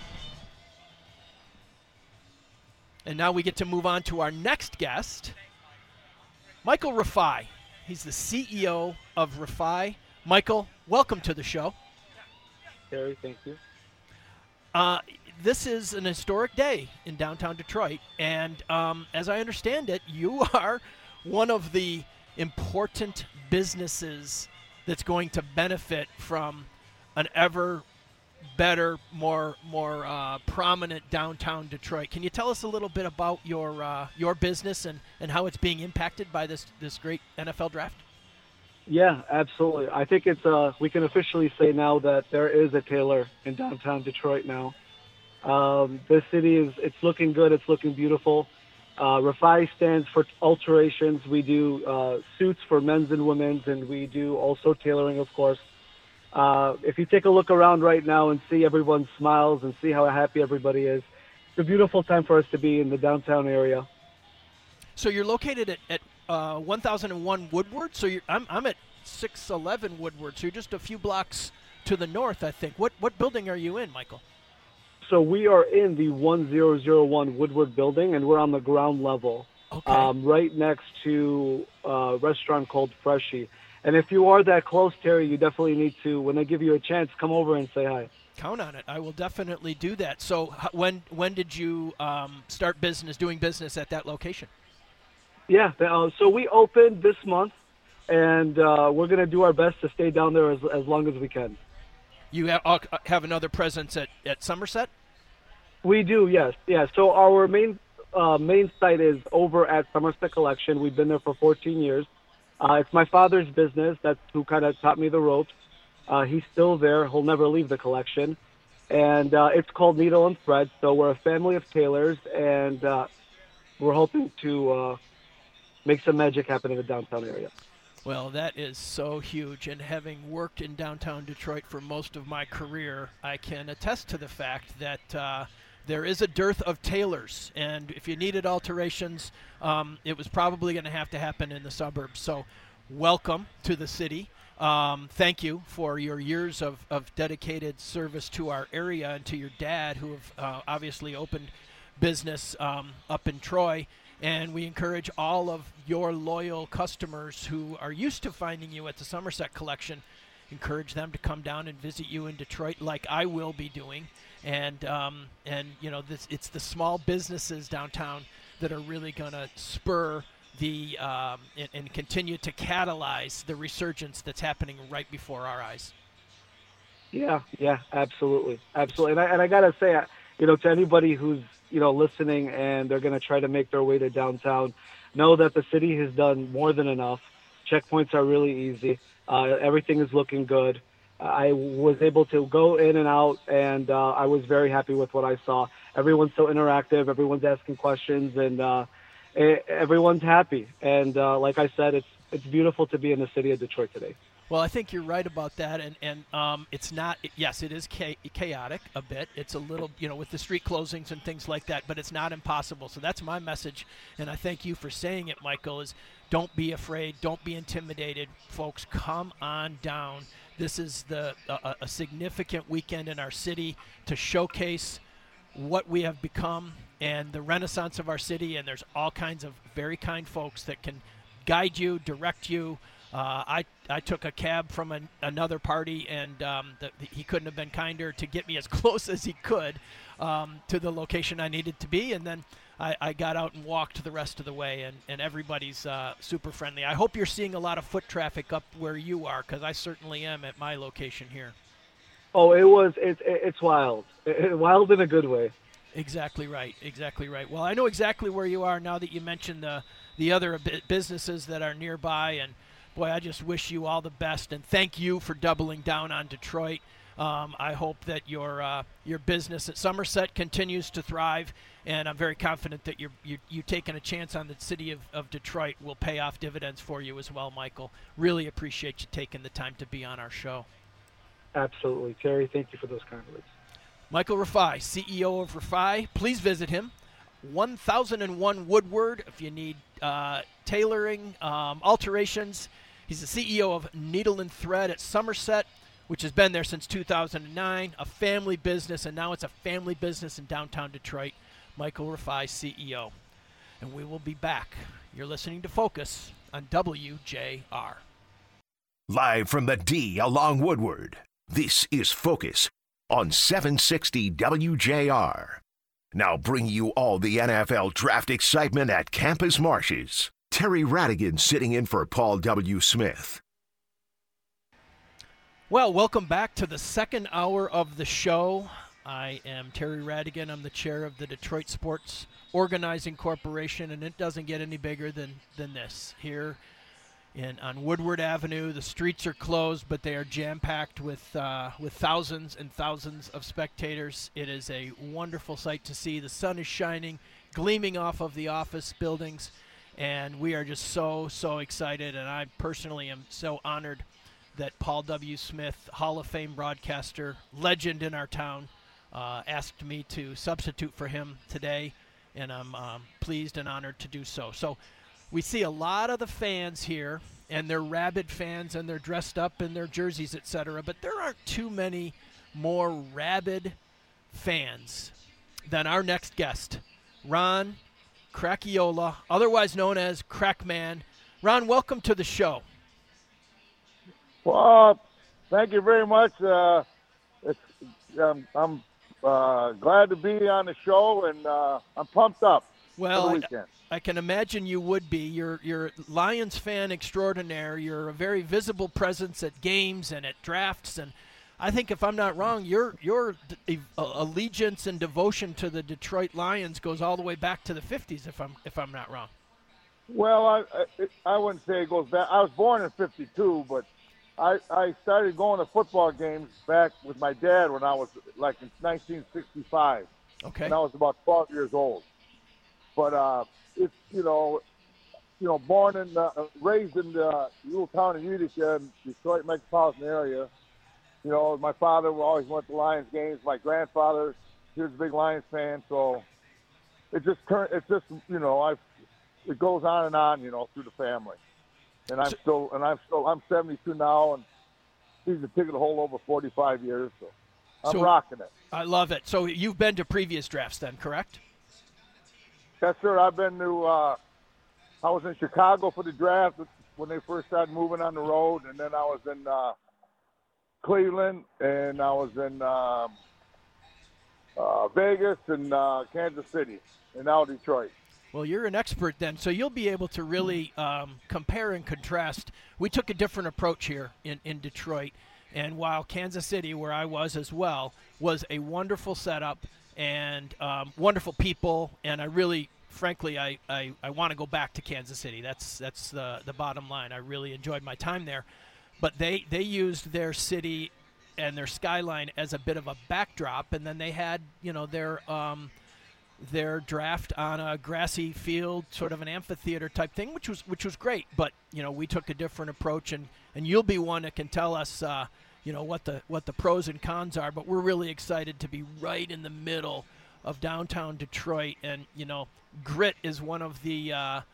And now we get to move on to our next guest, Michael Rafai. He's the CEO of Rafai. Michael, welcome to the show. Terry, thank you. This is an historic day in downtown Detroit, and as I understand it, you are one of the important businesses that's going to benefit from an ever better, more prominent downtown Detroit. Can you tell us a little bit about your business and how it's being impacted by this great NFL draft? Yeah, absolutely. I think it's we can officially say now that there is a Taylor in downtown Detroit now. This city it's looking good. It's looking beautiful. Rafai stands for alterations. We do suits for men's and women's, and we do also tailoring, of course. If you take a look around right now and see everyone's smiles and see how happy everybody is, it's a beautiful time for us to be in the downtown area. So you're located at 1001 Woodward. So I'm at 611 Woodward. So you're just a few blocks to the north, I think. What building are you in, Michael? So we are in the 1001 Woodward building, and we're on the ground level, right next to a restaurant called Freshie. And if you are that close, Terry, you definitely need to, when they give you a chance, come over and say hi. Count on it. I will definitely do that. So when did you start doing business at that location? Yeah, so we opened this month, and we're going to do our best to stay down there as long as we can. You have another presence at Somerset? We do, yes. Yeah, so our main site is over at Somerset Collection. We've been there for 14 years. It's my father's business. That's who kind of taught me the ropes. He's still there. He'll never leave the collection. And it's called Needle and Thread. So we're a family of tailors, and we're hoping to make some magic happen in the downtown area. Well, that is so huge, and having worked in downtown Detroit for most of my career, I can attest to the fact that there is a dearth of tailors, and if you needed alterations, it was probably going to happen in the suburbs. So welcome to the city. Thank you for your years of dedicated service to our area and to your dad, who have obviously opened business up in Troy. And we encourage all of your loyal customers who are used to finding you at the Somerset Collection, encourage them to come down and visit you in Detroit, like I will be doing. And you know, it's the small businesses downtown that are really going to spur the and continue to catalyze the resurgence that's happening right before our eyes. Yeah, absolutely. And I gotta say, to anybody who's listening and they're going to try to make their way to downtown, know that the city has done more than enough. Checkpoints are really easy. Everything is looking good. I was able to go in and out, and I was very happy with what I saw. Everyone's so interactive. Everyone's asking questions, and everyone's happy. And like I said, it's beautiful to be in the city of Detroit today. Well, I think you're right about that, and it's not. Yes, it is chaotic a bit. It's a little, with the street closings and things like that, but it's not impossible. So that's my message, and I thank you for saying it, Michael. Is don't be afraid, don't be intimidated, folks. Come on down. This is a significant weekend in our city to showcase what we have become and the renaissance of our city. And there's all kinds of very kind folks that can guide you, direct you. I took a cab from another party, and he couldn't have been kinder to get me as close as he could to the location I needed to be. And then I got out and walked the rest of the way, and everybody's super friendly. I hope you're seeing a lot of foot traffic up where you are, because I certainly am at my location here. Oh, it's wild. Wild in a good way. Exactly right. Well, I know exactly where you are now that you mentioned the other businesses that are nearby, and boy, I just wish you all the best, and thank you for doubling down on Detroit. I hope that your business at Somerset continues to thrive, and I'm very confident that you taking a chance on the city of Detroit will pay off dividends for you as well, Michael. Really appreciate you taking the time to be on our show. Absolutely. Terry, thank you for those kind words. Michael Rafai, CEO of Rafai. Please visit him. 1001 Woodward if you need tailoring, alterations. He's the CEO of Needle and Thread at Somerset, which has been there since 2009, a family business, and now it's a family business in downtown Detroit. Michael Rafai, CEO. And we will be back. You're listening to Focus on WJR. Live from the D along Woodward, this is Focus on 760 WJR. Now bring you all the NFL draft excitement at Campus Marshes. Terry Rattigan sitting in for Paul W. Smith. Well, welcome back to the second hour of the show. I am Terry Radigan. I'm the chair of the Detroit Sports Organizing Corporation, and it doesn't get any bigger than this. Here on Woodward Avenue, the streets are closed, but they are jam-packed with thousands and thousands of spectators. It is a wonderful sight to see. The sun is shining, gleaming off of the office buildings, and we are just so excited, and I personally am so honored that Paul W. Smith, Hall of Fame broadcaster, legend in our town, asked me to substitute for him today, and I'm pleased and honored to do so. So we see a lot of the fans here, and they're rabid fans, and they're dressed up in their jerseys, etc., but there aren't too many more rabid fans than our next guest, Ron Cracchiola, otherwise known as Crackman. Ron, welcome to the show. Well, thank you very much. I'm glad to be on the show, and I'm pumped up for the weekend. I can imagine you would be. You're Lions fan extraordinaire. You're a very visible presence at games and at drafts, and I think, if I'm not wrong, your allegiance and devotion to the Detroit Lions goes all the way back to the 50s, if I'm not wrong. Well, I wouldn't say it goes back. I was born in '52, but I started going to football games back with my dad when I was like in 1965. Okay. And I was about 12 years old. But it's born and raised in the little town of Utica, in Detroit metropolitan area. You know, my father always went to Lions games. My grandfather, he was a big Lions fan. So it goes on and on, through the family. And I'm 72 now, and season ticket to hold over 45 years. So I'm rocking it. I love it. So you've been to previous drafts then, correct? Yes, sir. I've been to. I was in Chicago for the draft when they first started moving on the road, and then I was in Cleveland, and I was in Vegas and Kansas City, and now Detroit. Well, you're an expert then, so you'll be able to really compare and contrast. We took a different approach here in Detroit, and while Kansas City, where I was as well, was a wonderful setup and wonderful people, and I really, frankly, I want to go back to Kansas City. That's the bottom line. I really enjoyed my time there. But they used their city and their skyline as a bit of a backdrop, and then they had, their draft on a grassy field, sort of an amphitheater type thing, which was great. But we took a different approach, and you'll be one that can tell us what the pros and cons are. But we're really excited to be right in the middle of downtown Detroit, and grit is one of the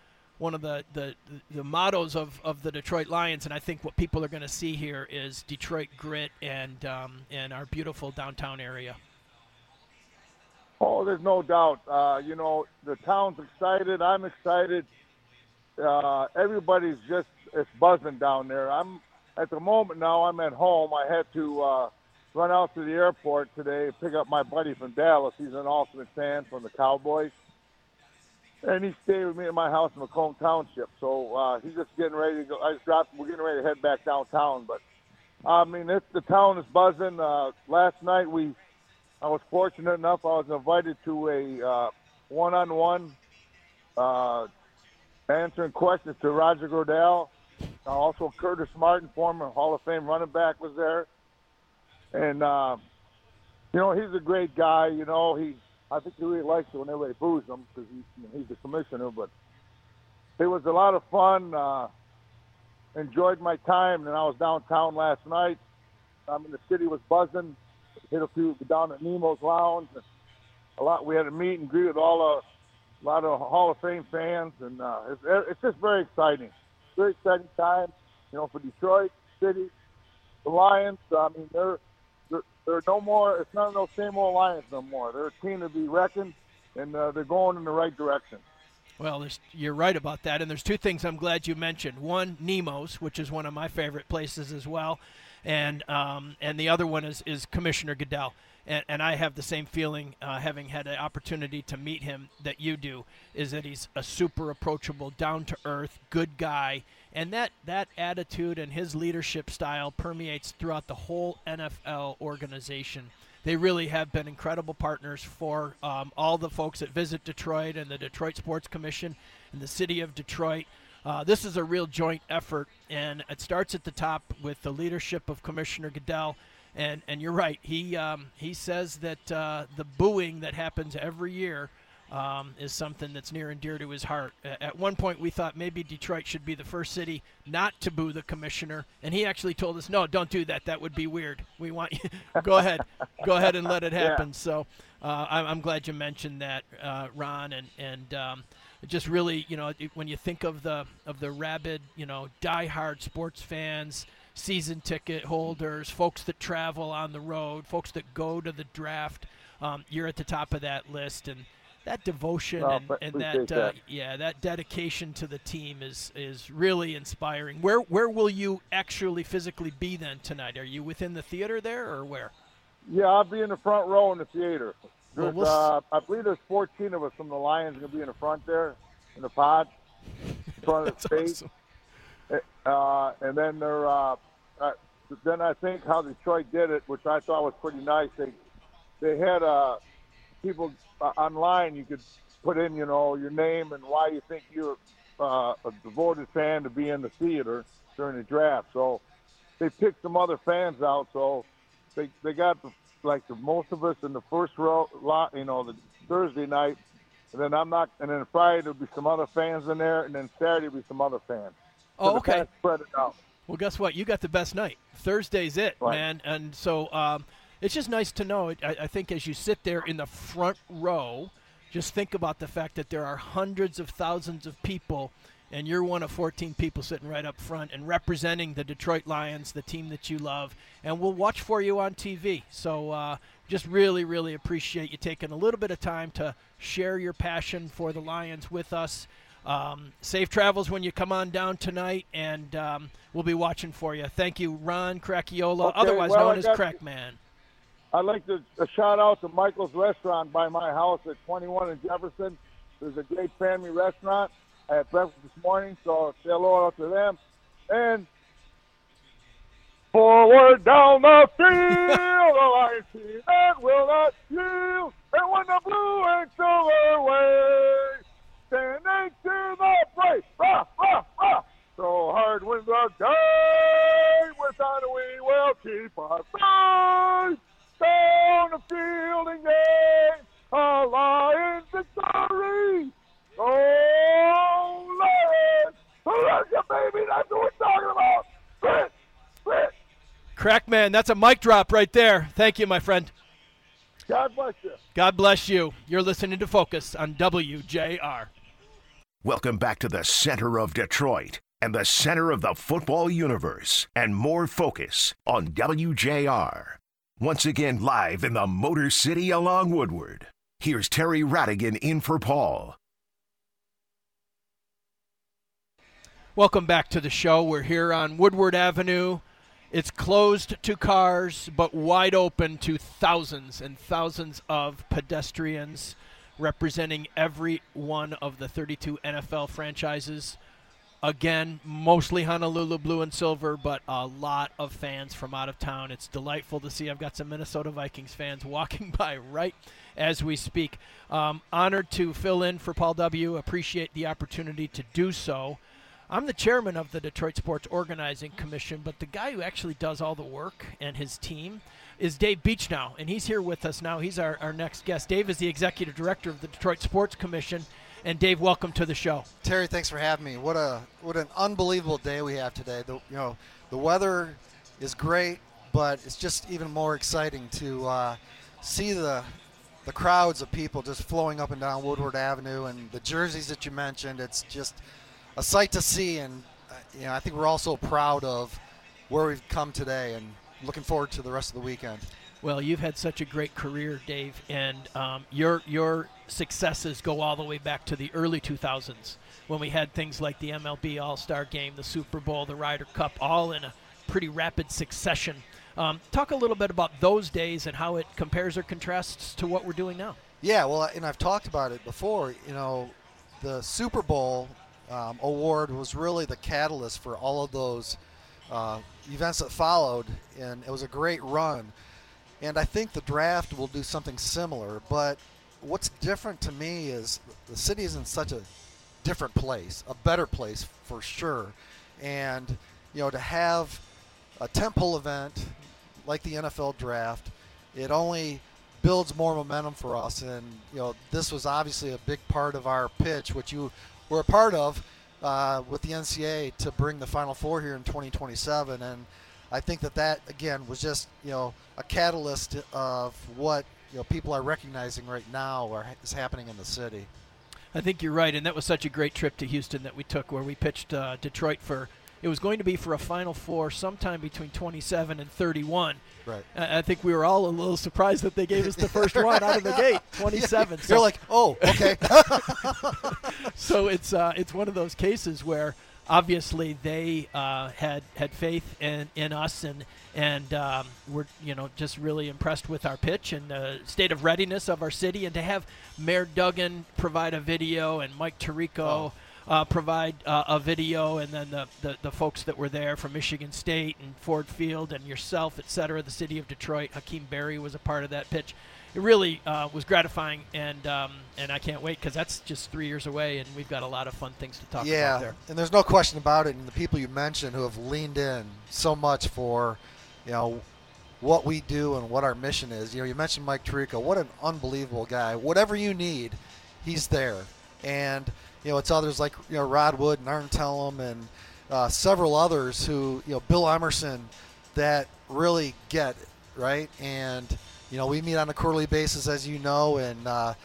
mottos of the Detroit Lions, and I think what people are going to see here is Detroit grit and our beautiful downtown area. Oh, there's no doubt. The town's excited. I'm excited. Everybody's it's buzzing down there. I'm at the moment now. I'm at home. I had to run out to the airport today, pick up my buddy from Dallas. He's an ultimate fan from the Cowboys, and he stayed with me at my house in Macomb Township. So he's just getting ready to go. I just dropped him. We're getting ready to head back downtown. But the town is buzzing. Last night I was fortunate enough. I was invited to a one-on-one answering questions to Roger Goodell. Also, Curtis Martin, former Hall of Fame running back, was there. And, he's a great guy. I think he really likes it when everybody boos him because he's the commissioner. But it was a lot of fun. Enjoyed my time. And I was downtown last night. The city was buzzing. Hit a few down at Nemo's Lounge. We had a meet and greet with a lot of Hall of Fame fans, and it's just very exciting. Very exciting time, for Detroit City, the Lions. They're no more. It's not those same old Lions no more. They're a team to be reckoned, and they're going in the right direction. Well, you're right about that, and there's two things I'm glad you mentioned. One, Nemo's, which is one of my favorite places as well. And the other one is Commissioner Goodell. and I have the same feeling, having had an opportunity to meet him, that you do, is that he's a super approachable, down-to-earth, good guy. And that attitude and his leadership style permeates throughout the whole NFL organization. They really have been incredible partners for all the folks that visit Detroit and the Detroit Sports Commission and the city of Detroit. This is a real joint effort, and it starts at the top with the leadership of Commissioner Goodell. And you're right. He says that the booing that happens every year is something that's near and dear to his heart. At one point, we thought maybe Detroit should be the first city not to boo the commissioner, and he actually told us, "No, don't do that. That would be weird. We want you go ahead and let it happen." Yeah. So I'm glad you mentioned that, Ron, and just really, when you think of the rabid, diehard sports fans, season ticket holders, folks that travel on the road, folks that go to the draft, you're at the top of that list. And that devotion that dedication to the team is really inspiring. Where will you actually physically be then tonight? Are you within the theater there, or where? Yeah, I'll be in the front row in the theater. I believe there's 14 of us from the Lions going to be in the front there, in the pod, in front of the stage. Awesome. And then then I think how Detroit did it, which I thought was pretty nice. They had people online. You could put in, your name and why you think you're a devoted fan to be in the theater during the draft. So they picked some other fans out. So they got the most of us in the first row, the Thursday night, and then Friday there'll be some other fans in there, and then Saturday will be some other fans. Oh, okay. Spread it out. Well, guess what? You got the best night. Thursday's it, right, man. And so it's just nice to know. I think as you sit there in the front row, just think about the fact that there are hundreds of thousands of people, and you're one of 14 people sitting right up front and representing the Detroit Lions, the team that you love, and we'll watch for you on TV. So just really, really appreciate you taking a little bit of time to share your passion for the Lions with us. Safe travels when you come on down tonight, and we'll be watching for you. Thank you, Ron Cracchiola, otherwise known as Crackman. I'd like to shout out to Michael's Restaurant by my house at 21 in Jefferson. There's a great family restaurant. I had breakfast this morning, so say hello out to them. And forward down the field, the Lions team that will not yield. And when the blue and silver wave, standing to the break, so hard wins the game. Without it, we will keep our faith. Down the field and gain a Lions victory. Oh, Lions! Hallelujah, baby! That's what we're talking about. Split. Crackman, that's a mic drop right there. Thank you, my friend. God bless you. God bless you. You're listening to Focus on WJR. Welcome back to the center of Detroit and the center of the football universe, and more Focus on WJR. Once again, live in the Motor City along Woodward. Here's Terry Radigan in for Paul. Welcome back to the show. We're here on Woodward Avenue. It's closed to cars, but wide open to thousands and thousands of pedestrians representing every one of the 32 NFL franchises. Again, mostly Honolulu blue and silver, but a lot of fans from out of town. It's delightful to see. I've got some Minnesota Vikings fans walking by right as we speak. Honored to fill in for Paul W. Appreciate the opportunity to do so. I'm the chairman of the Detroit Sports Organizing Commission, but the guy who actually does all the work and his team is Dave Beechnow, and he's here with us now. He's our next guest. Dave is the executive director of the Detroit Sports Commission. And Dave, welcome to the show. Terry, thanks for having me. What an unbelievable day we have today. The weather is great, but it's just even more exciting to see the crowds of people just flowing up and down Woodward Avenue, and the jerseys that you mentioned. It's just a sight to see, and I think we're all so proud of where we've come today, and looking forward to the rest of the weekend. Well, you've had such a great career, Dave, and your successes go all the way back to the early 2000s when we had things like the MLB All-Star Game, the Super Bowl, the Ryder Cup, all in a pretty rapid succession. Talk a little bit about those days and how it compares or contrasts to what we're doing now. Yeah, well, and I've talked about it before. The Super Bowl award was really the catalyst for all of those events that followed, and it was a great run. And I think the draft will do something similar. But what's different to me is the city is in such a different place, a better place for sure. And, to have a tentpole event like the NFL draft, it only builds more momentum for us. And, this was obviously a big part of our pitch, which you were a part of with the NCAA to bring the Final Four here in 2027. And I think that again, was just, a catalyst of what, people are recognizing right now is happening in the city. I think you're right, and that was such a great trip to Houston that we took where we pitched Detroit it was going to be for a Final Four sometime between 27 and 31. Right. I think we were all a little surprised that they gave us the first one out of the gate, 27. You're like, oh, okay. So it's one of those cases where obviously they had faith in us and we're just really impressed with our pitch and the state of readiness of our city, and to have Mayor Duggan provide a video and Mike Tirico provide a video, and then the folks that were there from Michigan State and Ford Field and yourself, et cetera, the city of Detroit. Hakeem Berry was a part of that pitch. It really was gratifying, and I can't wait because that's just 3 years away, and we've got a lot of fun things to talk about there. And there's no question about it. And the people you mentioned who have leaned in so much for, what we do and what our mission is. You mentioned Mike Tirico. What an unbelievable guy. Whatever you need, he's there. And it's others like Rod Wood and Arn Tellem and several others who Bill Emerson that really get it, right? And we meet on a quarterly basis, as you know, and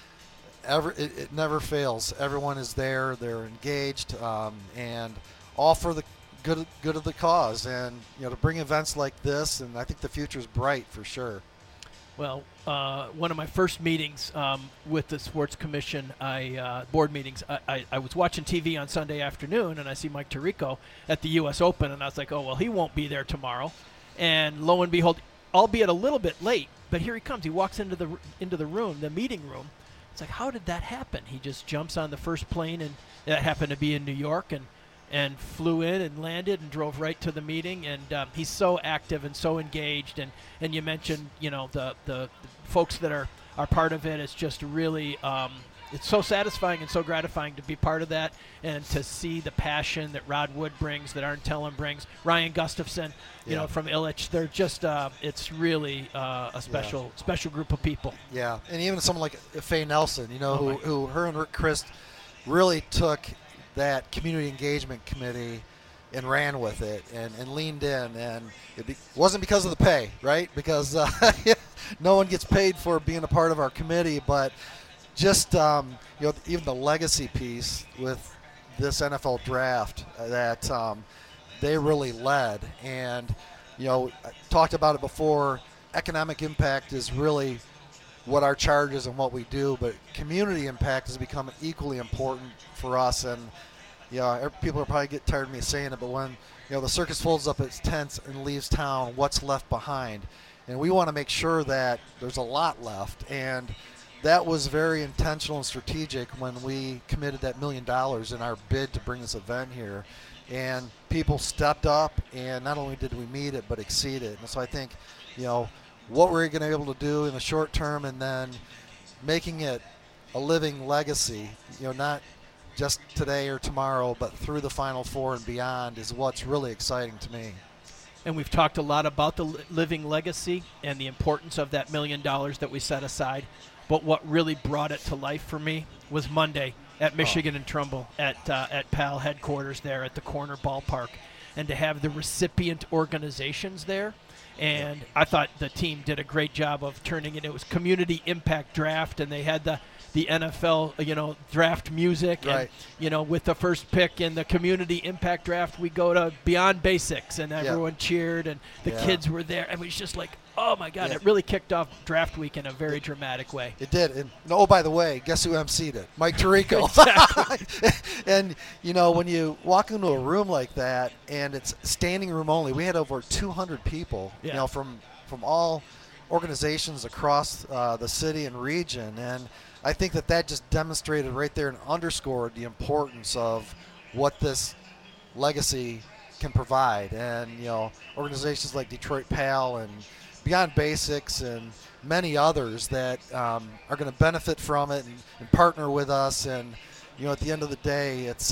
it never fails. Everyone is there. They're engaged, and all for the good of the cause. And to bring events like this, and I think the future is bright for sure. Well, one of my first meetings with the Sports Commission, board meetings, I was watching TV on Sunday afternoon, and I see Mike Tirico at the U.S. Open, and I was like, oh, well, he won't be there tomorrow. And lo and behold, albeit a little bit late, but here he comes. He walks into the room, the meeting room. It's like, how did that happen? He just jumps on the first plane, and that happened to be in New York, and flew in and landed and drove right to the meeting. And he's so active and so engaged. And you mentioned, the folks that are part of it. It's just really, it's so satisfying and so gratifying to be part of that, and to see the passion that Rod Wood brings, that Arn Tellem brings, Ryan Gustafson, from Illich. They're just, it's really a special group of people. Yeah, and even someone like Faye Nelson, who her and Rick Christ really took that community engagement committee and ran with it and leaned in, and it wasn't because of the pay, right? Because no one gets paid for being a part of our committee, but just even the legacy piece with this NFL draft that they really led. And I talked about it before. Economic impact is really what our charge is and what we do, but community impact has become equally important for us. And people will probably get tired of me saying it, but when the circus folds up its tents and leaves town, what's left behind? And we want to make sure that there's a lot left. And that was very intentional and strategic when we committed that $1 million in our bid to bring this event here. And people stepped up, and not only did we meet it, but exceed it. And so I think, what we're going to be able to do in the short term, and then making it a living legacy, not just today or tomorrow, but through the Final Four and beyond, is what's really exciting to me. And we've talked a lot about the living legacy and the importance of that $1 million that we set aside. But what really brought it to life for me was Monday at Michigan and Trumbull at PAL headquarters there at the corner ballpark, and to have the recipient organizations there. And I thought the team did a great job of turning it. It was community impact draft, and they had the NFL, draft music. Right. And, with the first pick in the community impact draft, we go to Beyond Basics, and everyone cheered, and the kids were there. And it was just like, Oh, my God. Yeah. It really kicked off draft week in a very dramatic way. It did. And oh, by the way, guess who emceed it? Mike Tirico. Exactly. And, when you walk into a room like that and it's standing room only, we had over 200 people, from all organizations across the city and region. And I think that just demonstrated right there and underscored the importance of what this legacy can provide. And, organizations like Detroit PAL and Beyond Basics and many others that are going to benefit from it and partner with us. And, at the end of the day, it's,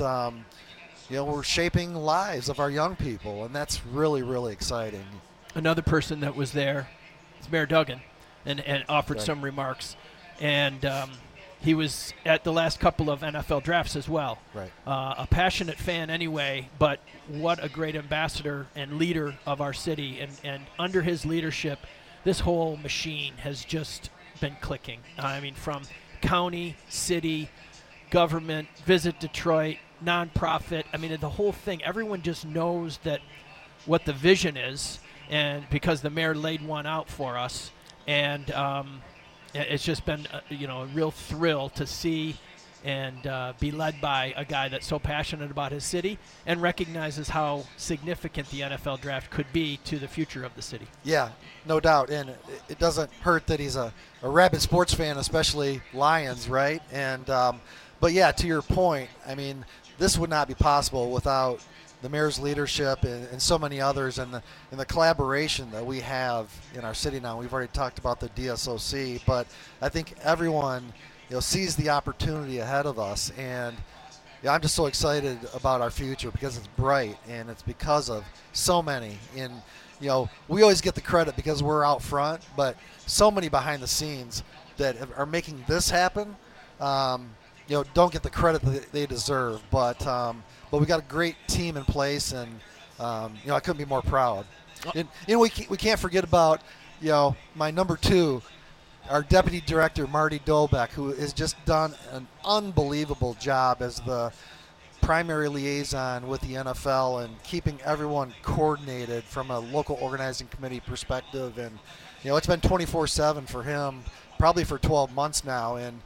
we're shaping lives of our young people, and that's really, really exciting. Another person that was there is Mayor Duggan and offered Right. some remarks. And he was at the last couple of NFL drafts as well. Right. A passionate fan anyway, but what a great ambassador and leader of our city. And under his leadership, this whole machine has just been clicking. I mean, from county, city, government, Visit Detroit, nonprofit. I mean, the whole thing, everyone just knows that what the vision is, and because the mayor laid one out for us. And it's just been a real thrill to see and be led by a guy that's so passionate about his city and recognizes how significant the NFL draft could be to the future of the city. Yeah, no doubt. And it doesn't hurt that he's a rabid sports fan, especially Lions, right? And but yeah, to your point, I mean, this would not be possible without the mayor's leadership and so many others, and the collaboration that we have in our city now. We've already talked about the DSOC, but I think everyone sees the opportunity ahead of us, and I'm just so excited about our future because it's bright, and it's because of so many. And we always get the credit because we're out front, but so many behind the scenes that are making this happen. Don't get the credit that they deserve, but we got a great team in place, and I couldn't be more proud. And we can't forget about my number 2, our deputy director Marty Dolbeck, who has just done an unbelievable job as the primary liaison with the NFL and keeping everyone coordinated from a local organizing committee perspective. And it's been 24/7 for him, probably for 12 months now, and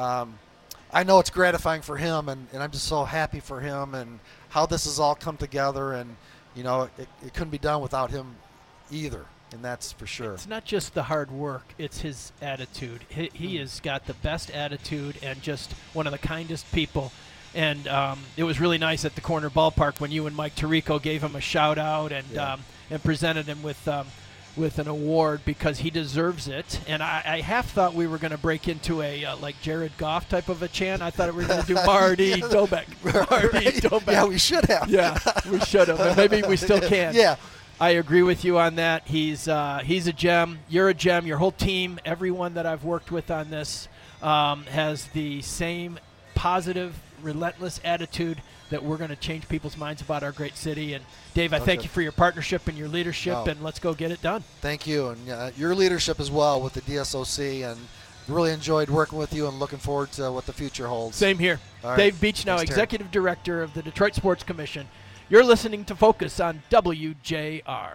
I know it's gratifying for him, and I'm just so happy for him and how this has all come together. And, it couldn't be done without him either, and that's for sure. It's not just the hard work, it's his attitude. He has got the best attitude and just one of the kindest people. And it was really nice at the corner ballpark when you and Mike Tirico gave him a shout-out and presented him with an award because he deserves it. And I half thought we were going to break into a like Jared Goff type of a chant. I thought we were going to do Marty Dolbeck. Marty Dolbeck. Yeah, we should have. Yeah, we should have. And maybe we still can. Yeah. I agree with you on that. He's a gem. You're a gem. Your whole team, everyone that I've worked with on this has the same positive, relentless attitude that we're going to change people's minds about our great city. And Dave, I thank you for your partnership and your leadership, and let's go get it done. Thank you, and your leadership as well with the DSOC, and really enjoyed working with you and looking forward to what the future holds. Same here. All right. Dave Beachnow, Thanks, Executive Director of the Detroit Sports Commission. You're listening to Focus on WJR.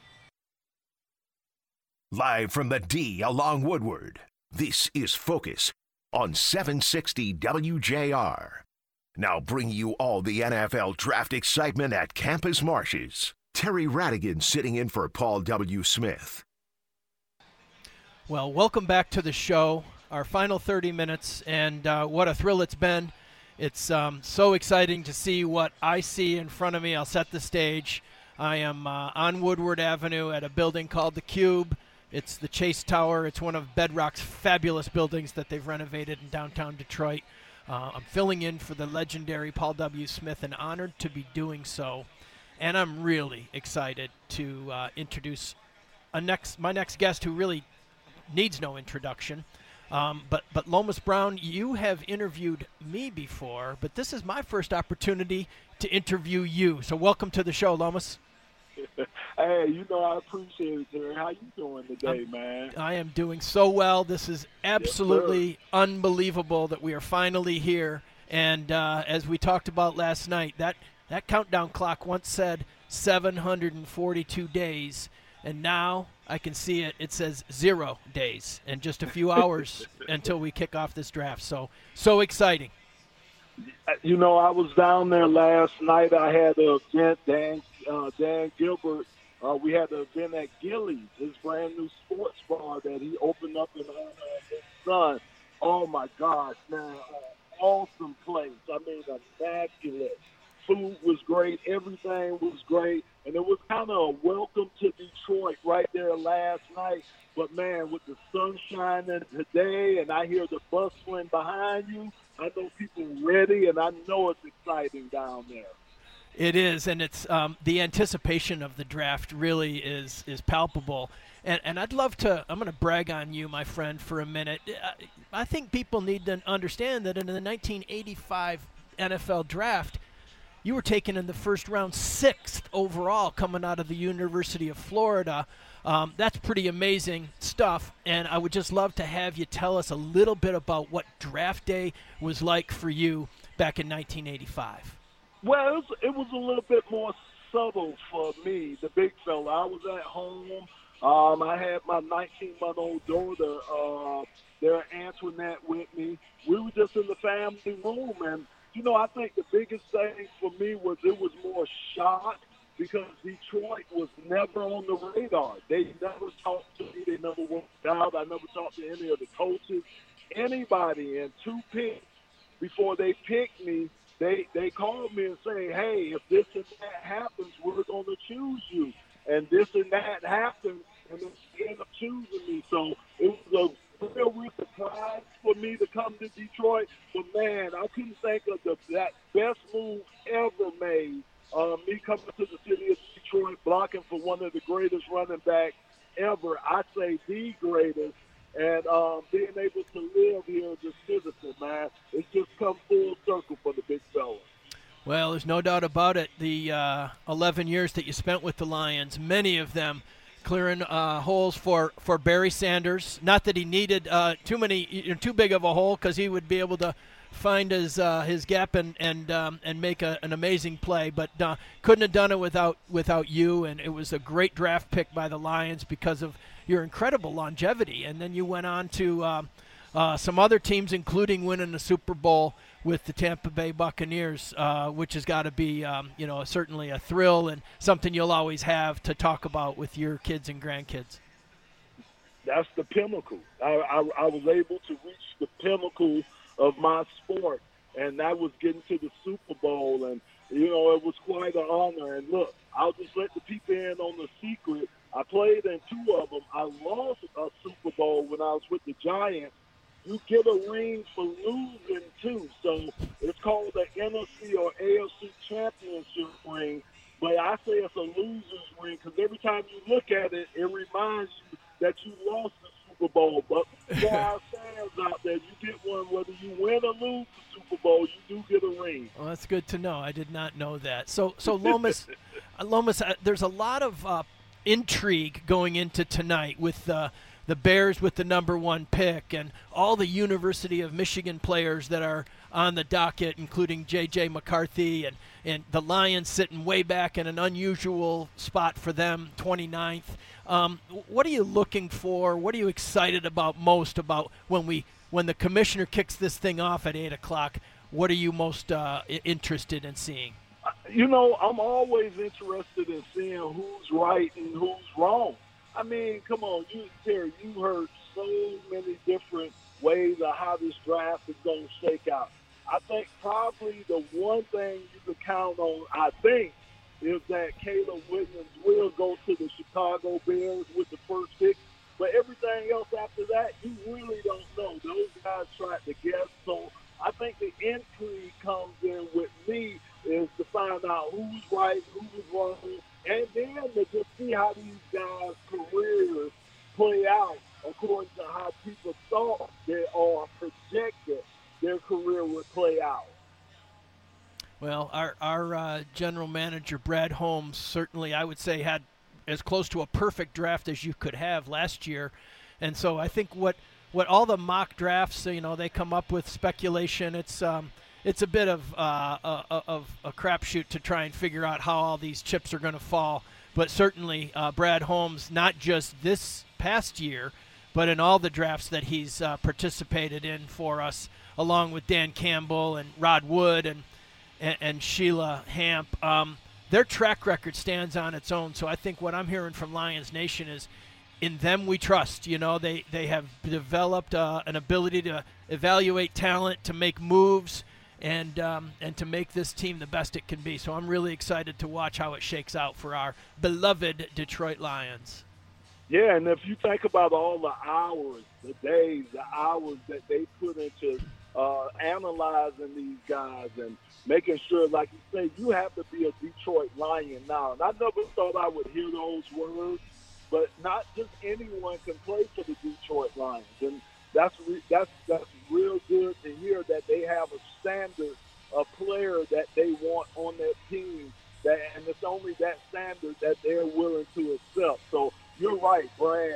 Live from the D along Woodward, this is Focus on 760 WJR. Now bringing you all the NFL draft excitement at Campus Marshes. Terry Radigan sitting in for Paul W. Smith. Well, welcome back to the show, our final 30 minutes, and what a thrill it's been. It's so exciting to see what I see in front of me. I'll set the stage. I am on Woodward Avenue at a building called The Cube. It's the Chase Tower. It's one of Bedrock's fabulous buildings that they've renovated in downtown Detroit. I'm filling in for the legendary Paul W. Smith and honored to be doing so. And I'm really excited to introduce my next guest, who really needs no introduction. But Lomas Brown, you have interviewed me before, but this is my first opportunity to interview you. So welcome to the show, Lomas. Hey, I appreciate it, Terry. How you doing today, man? I am doing so well. This is absolutely unbelievable that we are finally here. And as we talked about last night, that countdown clock once said 742 days. And now I can see it. It says 0 days and just a few hours until we kick off this draft. So exciting. You know, I was down there last night. I had an event, Dan Gilbert. We had an event at Gillies, his brand new sports bar that he opened up in honor of his son. Oh, my gosh, man. Awesome place. I mean, immaculate. Food was great. Everything was great. And it was kind of a welcome to Detroit right there last night. But, man, with the sun shining today and I hear the bustling behind you, I know people ready, and I know it's exciting down there. It is, and it's the anticipation of the draft really is palpable. And I'd love to – I'm going to brag on you, my friend, for a minute. I think people need to understand that in the 1985 NFL draft, you were taken in the first round 6th overall coming out of the University of Florida. That's pretty amazing stuff, and I would just love to have you tell us a little bit about what draft day was like for you back in 1985. Well, it was a little bit more subtle for me, the big fella. I was at home. I had my 19-month-old daughter, their Antoinette, with me. We were just in the family room, and, you know, I think the biggest thing for me was it was more shock because Detroit was never on the radar. They never talked to me. They never worked out. I never talked to any of the coaches. Anybody in 2 picks before they picked me, they called me and say, hey, if this and that happens, we're going to choose you. And this and that happened, and they ended up choosing me. So it was a real surprise for me to come to Detroit. But, man, I couldn't think of that best move ever made. Me coming to the city of Detroit, blocking for one of the greatest running backs ever, I say the greatest, and being able to live here as a citizen, man, it's just come full circle for the big fella. Well, there's no doubt about it. The 11 years that you spent with the Lions, many of them clearing holes for Barry Sanders. Not that he needed too big of a hole, because he would be able to find his gap and make an amazing play, but couldn't have done it without you. And it was a great draft pick by the Lions because of your incredible longevity. And then you went on to some other teams, including winning the Super Bowl with the Tampa Bay Buccaneers, which has got to be certainly a thrill and something you'll always have to talk about with your kids and grandkids. That's the pinnacle. I was able to reach the pinnacle of my sport, and that was getting to the Super Bowl, and it was quite an honor. And look, I'll just let the people in on the secret. I played in 2 of them. I lost a Super Bowl when I was with the Giants. You get a ring for losing too, so it's called the NFC or AFC Championship ring. But I say it's a loser's ring because every time you look at it, it reminds you that you lost the Super Bowl. But for our fans out there, you get one whether you win or lose the Super Bowl. You do get a ring. Well, that's good to know. I did not know that. So Lomas, there's a lot of intrigue going into tonight with the Bears with the number 1 pick and all the University of Michigan players that are on the docket, including J.J. McCarthy and the Lions sitting way back in an unusual spot for them, 29th. What are you looking for? What are you excited about most about when the commissioner kicks this thing off at 8 o'clock? What are you most interested in seeing? I'm always interested in seeing who's right and who's wrong. I mean, come on, Terry, you heard so many different ways of how this draft is going to shake out. I think probably the one thing you can count on, I think, is that Caleb Williams will go to the Chicago Bears with the first pick. But everything else after that, you really don't know. Those guys tried to guess. So I think the intrigue comes in with me is to find out who's right, who's wrong, and then to just see how these guys' careers play out according to how people thought they or projected their career would play out. Well, our general manager, Brad Holmes, certainly I would say had as close to a perfect draft as you could have last year. And so I think what all the mock drafts, they come up with speculation. It's it's a bit of a crapshoot to try and figure out how all these chips are going to fall. But certainly Brad Holmes, not just this past year, but in all the drafts that he's participated in for us, along with Dan Campbell and Rod Wood and Sheila Hamp, their track record stands on its own. So I think what I'm hearing from Lions Nation is, in them we trust. You know, they have developed an ability to evaluate talent, to make moves, and to make this team the best it can be. So I'm really excited to watch how it shakes out for our beloved Detroit Lions. Yeah, and if you think about all the hours, the days, the hours that they put into analyzing these guys and making sure, like you say, you have to be a Detroit Lion now. And I never thought I would hear those words, but not just anyone can play for the Detroit Lions. And that's real good to hear that they have a standard of player that they want on their team, and it's only that standard that they're willing to accept. So you're right, Brad.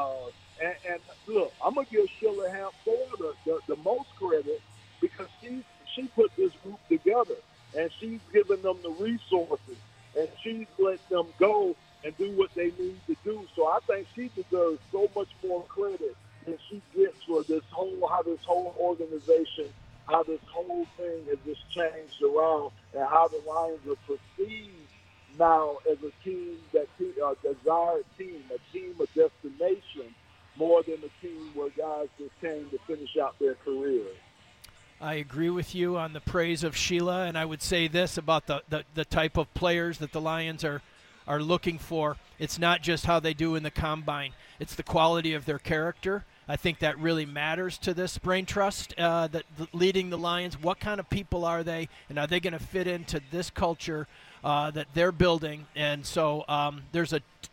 And look, I'm going to give Sheila Hamp the most credit, because she put this group together, and she's given them the resources, and she's let them go and do what they need to do. So I think she deserves so much more credit than she gets for how this whole organization, how this whole thing has just changed around, and how the Lions are perceived now as a team desired team, a team of destination, more than a team where guys just came to finish out their careers. I agree with you on the praise of Sheila, and I would say this about the type of players that the Lions are looking for. It's not just how they do in the combine. It's the quality of their character. I think that really matters to this brain trust that leading the Lions. What kind of people are they, and are they going to fit into this culture that they're building? And so there's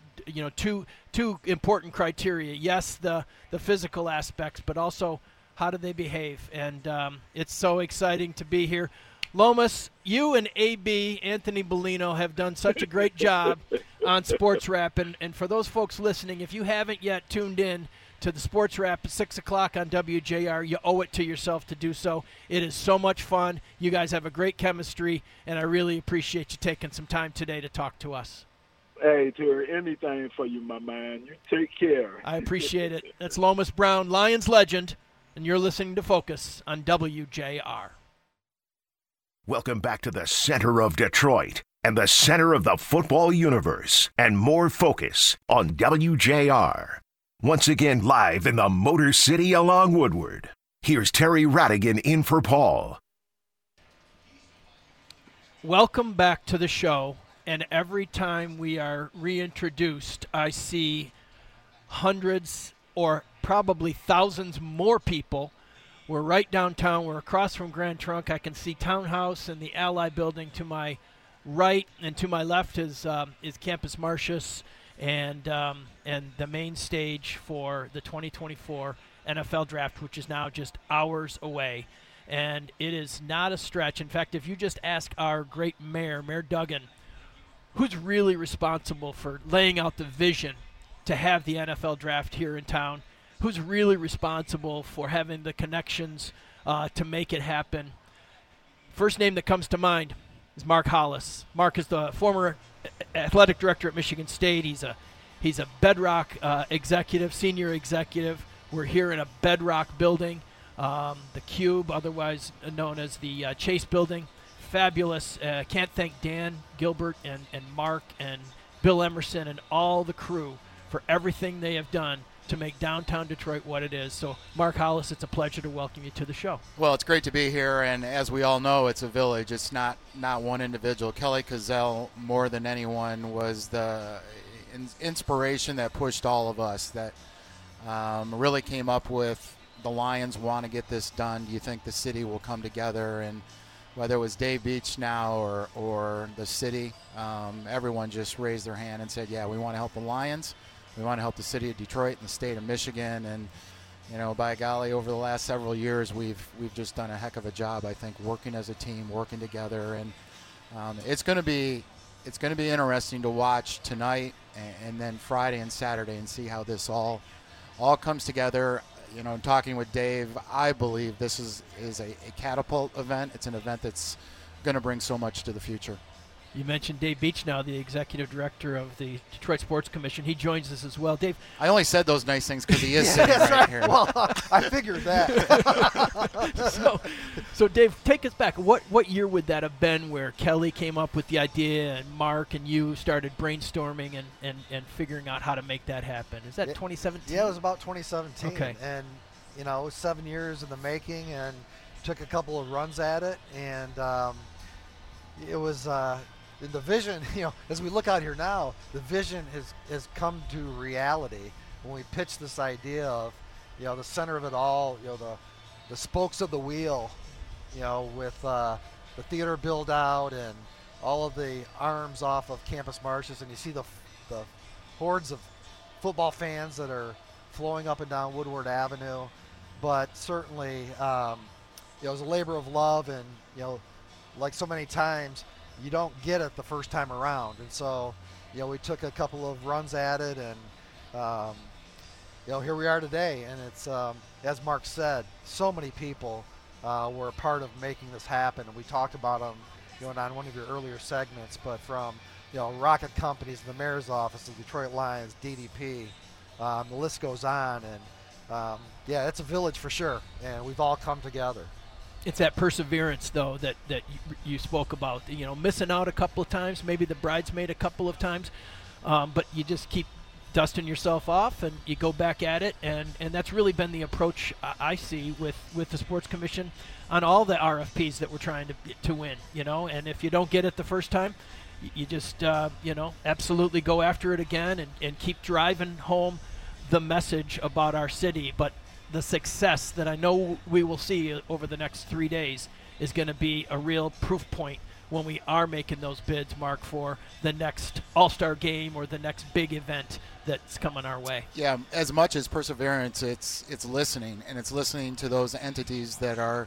two important criteria. Yes, the physical aspects, but also how do they behave? And it's so exciting to be here. Lomas, you and AB, Anthony Bellino, have done such a great job on Sports Wrap. And for those folks listening, if you haven't yet tuned in to the Sports Wrap at 6 o'clock on WJR, you owe it to yourself to do so. It is so much fun. You guys have a great chemistry, and I really appreciate you taking some time today to talk to us. Hey, Terry, anything for you, my man. You take care. I appreciate it. That's Lomas Brown, Lions legend, and you're listening to Focus on WJR. Welcome back to the center of Detroit and the center of the football universe, and more Focus on WJR. Once again, live in the Motor City along Woodward. Here's Terry Rattigan in for Paul. Welcome back to the show. And every time we are reintroduced, I see hundreds or probably thousands more people. We're right downtown. We're across from Grand Trunk. I can see Townhouse and the Ally Building to my right, and to my left is Campus Martius and the main stage for the 2024 NFL Draft, which is now just hours away. And it is not a stretch. In fact, if you just ask our great Mayor Duggan, who's really responsible for laying out the vision to have the NFL Draft here in town, who's really responsible for having the connections to make it happen, first name that comes to mind is Mark Hollis. Mark is the former athletic director at Michigan State. He's a Bedrock executive, senior executive. We're here in a Bedrock building, the Cube, otherwise known as the Chase Building. Fabulous. Can't thank Dan Gilbert and Mark and Bill Emerson and all the crew for everything they have done to make downtown Detroit what it is. So, Mark Hollis, it's a pleasure to welcome you to the show. Well, it's great to be here, and as we all know, it's a village. It's not one individual. Kelly Cazell, more than anyone, was the inspiration that pushed all of us, that really came up with the Lions want to get this done. Do you think the city will come together? And whether it was Dave Beach now or the city, everyone just raised their hand and said, yeah, we want to help the Lions. We want to help the city of Detroit and the state of Michigan. And, you know, by golly, over the last several years, we've just done a heck of a job, I think, working as a team, working together. And it's going to be interesting to watch tonight and then Friday and Saturday and see how this all comes together. talking with Dave, I believe this is a catapult event. It's an event that's going to bring so much to the future. You mentioned Dave Beach now, the executive director of the Detroit Sports Commission. He joins us as well. Dave. I only said those nice things because he is sitting right here. Well, I figured that. So Dave, take us back. What year would that have been where Kelly came up with the idea and Mark and you started brainstorming and figuring out how to make that happen? Is that 2017? Yeah, it was about 2017. Okay. And, it was 7 years in the making and took a couple of runs at it. And it was the vision, as we look out here now, the vision has come to reality when we pitched this idea of, the center of it all, the spokes of the wheel, with the theater build out and all of the arms off of Campus Martius, and you see the hordes of football fans that are flowing up and down Woodward Avenue. But certainly, it was a labor of love, and, like so many times, you don't get it the first time around. And so, we took a couple of runs at it, and, here we are today. And it's, as Mark said, so many people were a part of making this happen. And we talked about them, on one of your earlier segments, but from, Rocket Companies, the mayor's office, the Detroit Lions, DDP, the list goes on. And, it's a village for sure. And we've all come together. It's that perseverance, though, that you spoke about. Missing out a couple of times, maybe the bridesmaid a couple of times, but you just keep dusting yourself off and you go back at it. And that's really been the approach I see with the Sports Commission on all the RFPs that we're trying to win. And if you don't get it the first time, you just absolutely go after it again and keep driving home the message about our city. But the success that I know we will see over the next 3 days is going to be a real proof point when we are making those bids, Mark, for the next All-Star game or the next big event that's coming our way. Yeah, as much as perseverance, it's listening, and it's listening to those entities that are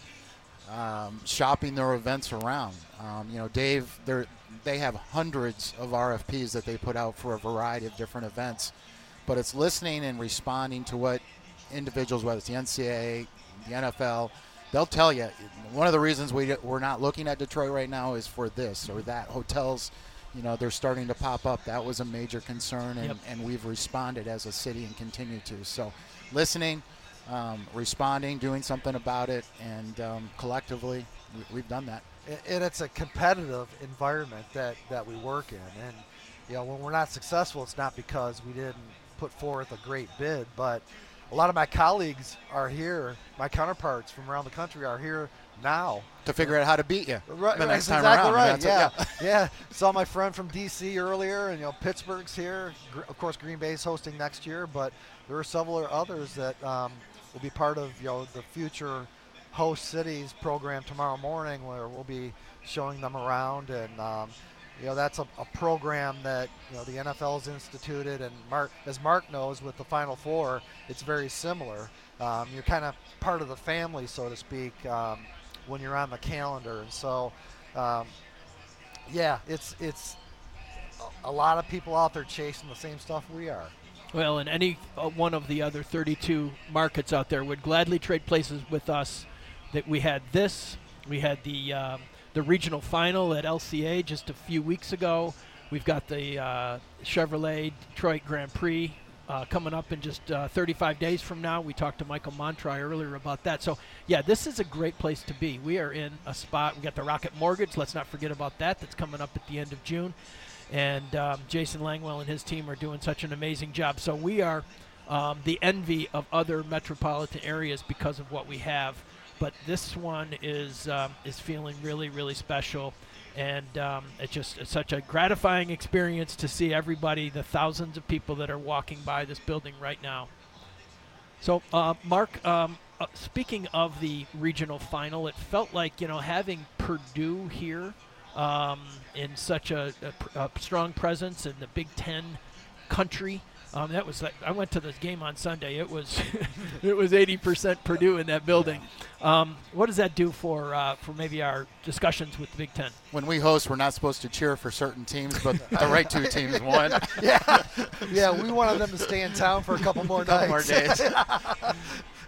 shopping their events around. Dave, they have hundreds of RFPs that they put out for a variety of different events, but it's listening and responding to what individuals, whether it's the NCAA, the NFL, they'll tell you one of the reasons we're not looking at Detroit right now is for this or that. Hotels, they're starting to pop up. That was a major concern, and we've responded as a city and continue to. So listening, responding, doing something about it, and collectively we've done that. And it's a competitive environment that we work in. And, when we're not successful, it's not because we didn't put forth a great bid, but a lot of my colleagues are here, my counterparts from around the country are here now. To figure out how to beat you the next time exactly around. Right, yeah. Saw my friend from D.C. earlier, and, Pittsburgh's here. Of course, Green Bay's hosting next year, but there are several others that will be part of, the future host cities program tomorrow morning, where we'll be showing them around. And, that's a program that, the NFL's instituted, and as Mark knows, with the Final Four, it's very similar. You're kind of part of the family, so to speak, when you're on the calendar. And so, it's a lot of people out there chasing the same stuff we are. Well, and any one of the other 32 markets out there would gladly trade places with us. That we had the regional final at LCA just a few weeks ago. We've got the Chevrolet Detroit Grand Prix coming up in just 35 days from now. We talked to Michael Montry earlier about that. So, this is a great place to be. We are in a spot. We got the Rocket Mortgage. Let's not forget about that. That's coming up at the end of June. And Jason Langwell and his team are doing such an amazing job. So we are the envy of other metropolitan areas because of what we have. But this one is feeling really, really special, and it's such a gratifying experience to see everybody, the thousands of people that are walking by this building right now. So, Mark, speaking of the regional final, it felt like, having Purdue here in such a strong presence in the Big Ten country. That was like, I went to this game on Sunday. It was it was 80% Purdue in that building. What does that do for maybe our discussions with the Big Ten? When we host, we're not supposed to cheer for certain teams, but the right two teams won. Yeah, we wanted them to stay in town for a couple more nights. More days.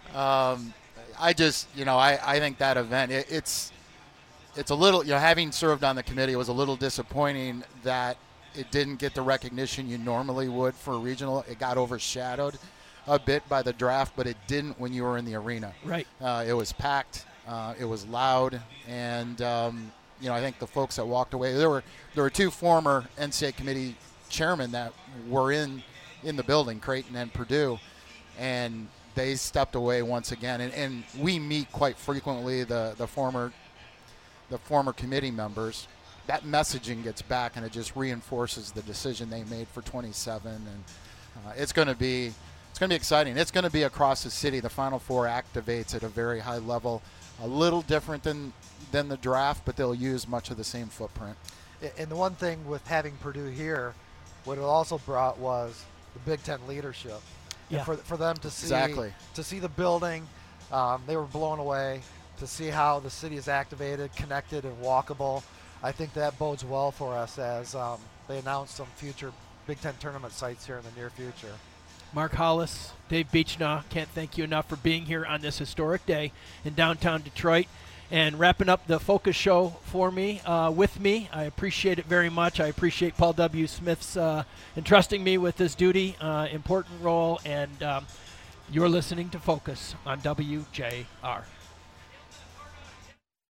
I just, I think that event, it's a little, having served on the committee, it was a little disappointing that it didn't get the recognition you normally would for a regional. It got overshadowed a bit by the draft, but it didn't when you were in the arena. Right. It was packed. It was loud. And, I think the folks that walked away, there were two former NCAA committee chairmen that were in the building, Creighton and Purdue, and they stepped away once again. And we meet quite frequently, the former committee members. That messaging gets back, and it just reinforces the decision they made for 27. And it's going to be exciting. It's going to be across the city. The Final Four activates at a very high level, a little different than the draft, but they'll use much of the same footprint. And the one thing with having Purdue here, what it also brought was the Big Ten leadership. Yeah. And for them to see Exactly. to see the building, they were blown away. To see how the city is activated, connected, and walkable, I think that bodes well for us as they announce some future Big Ten tournament sites here in the near future. Mark Hollis, Dave Beechnaw, can't thank you enough for being here on this historic day in downtown Detroit and wrapping up the Focus show for me, with me. I appreciate it very much. I appreciate Paul W. Smith's entrusting me with this duty, important role, and you're listening to Focus on WJR.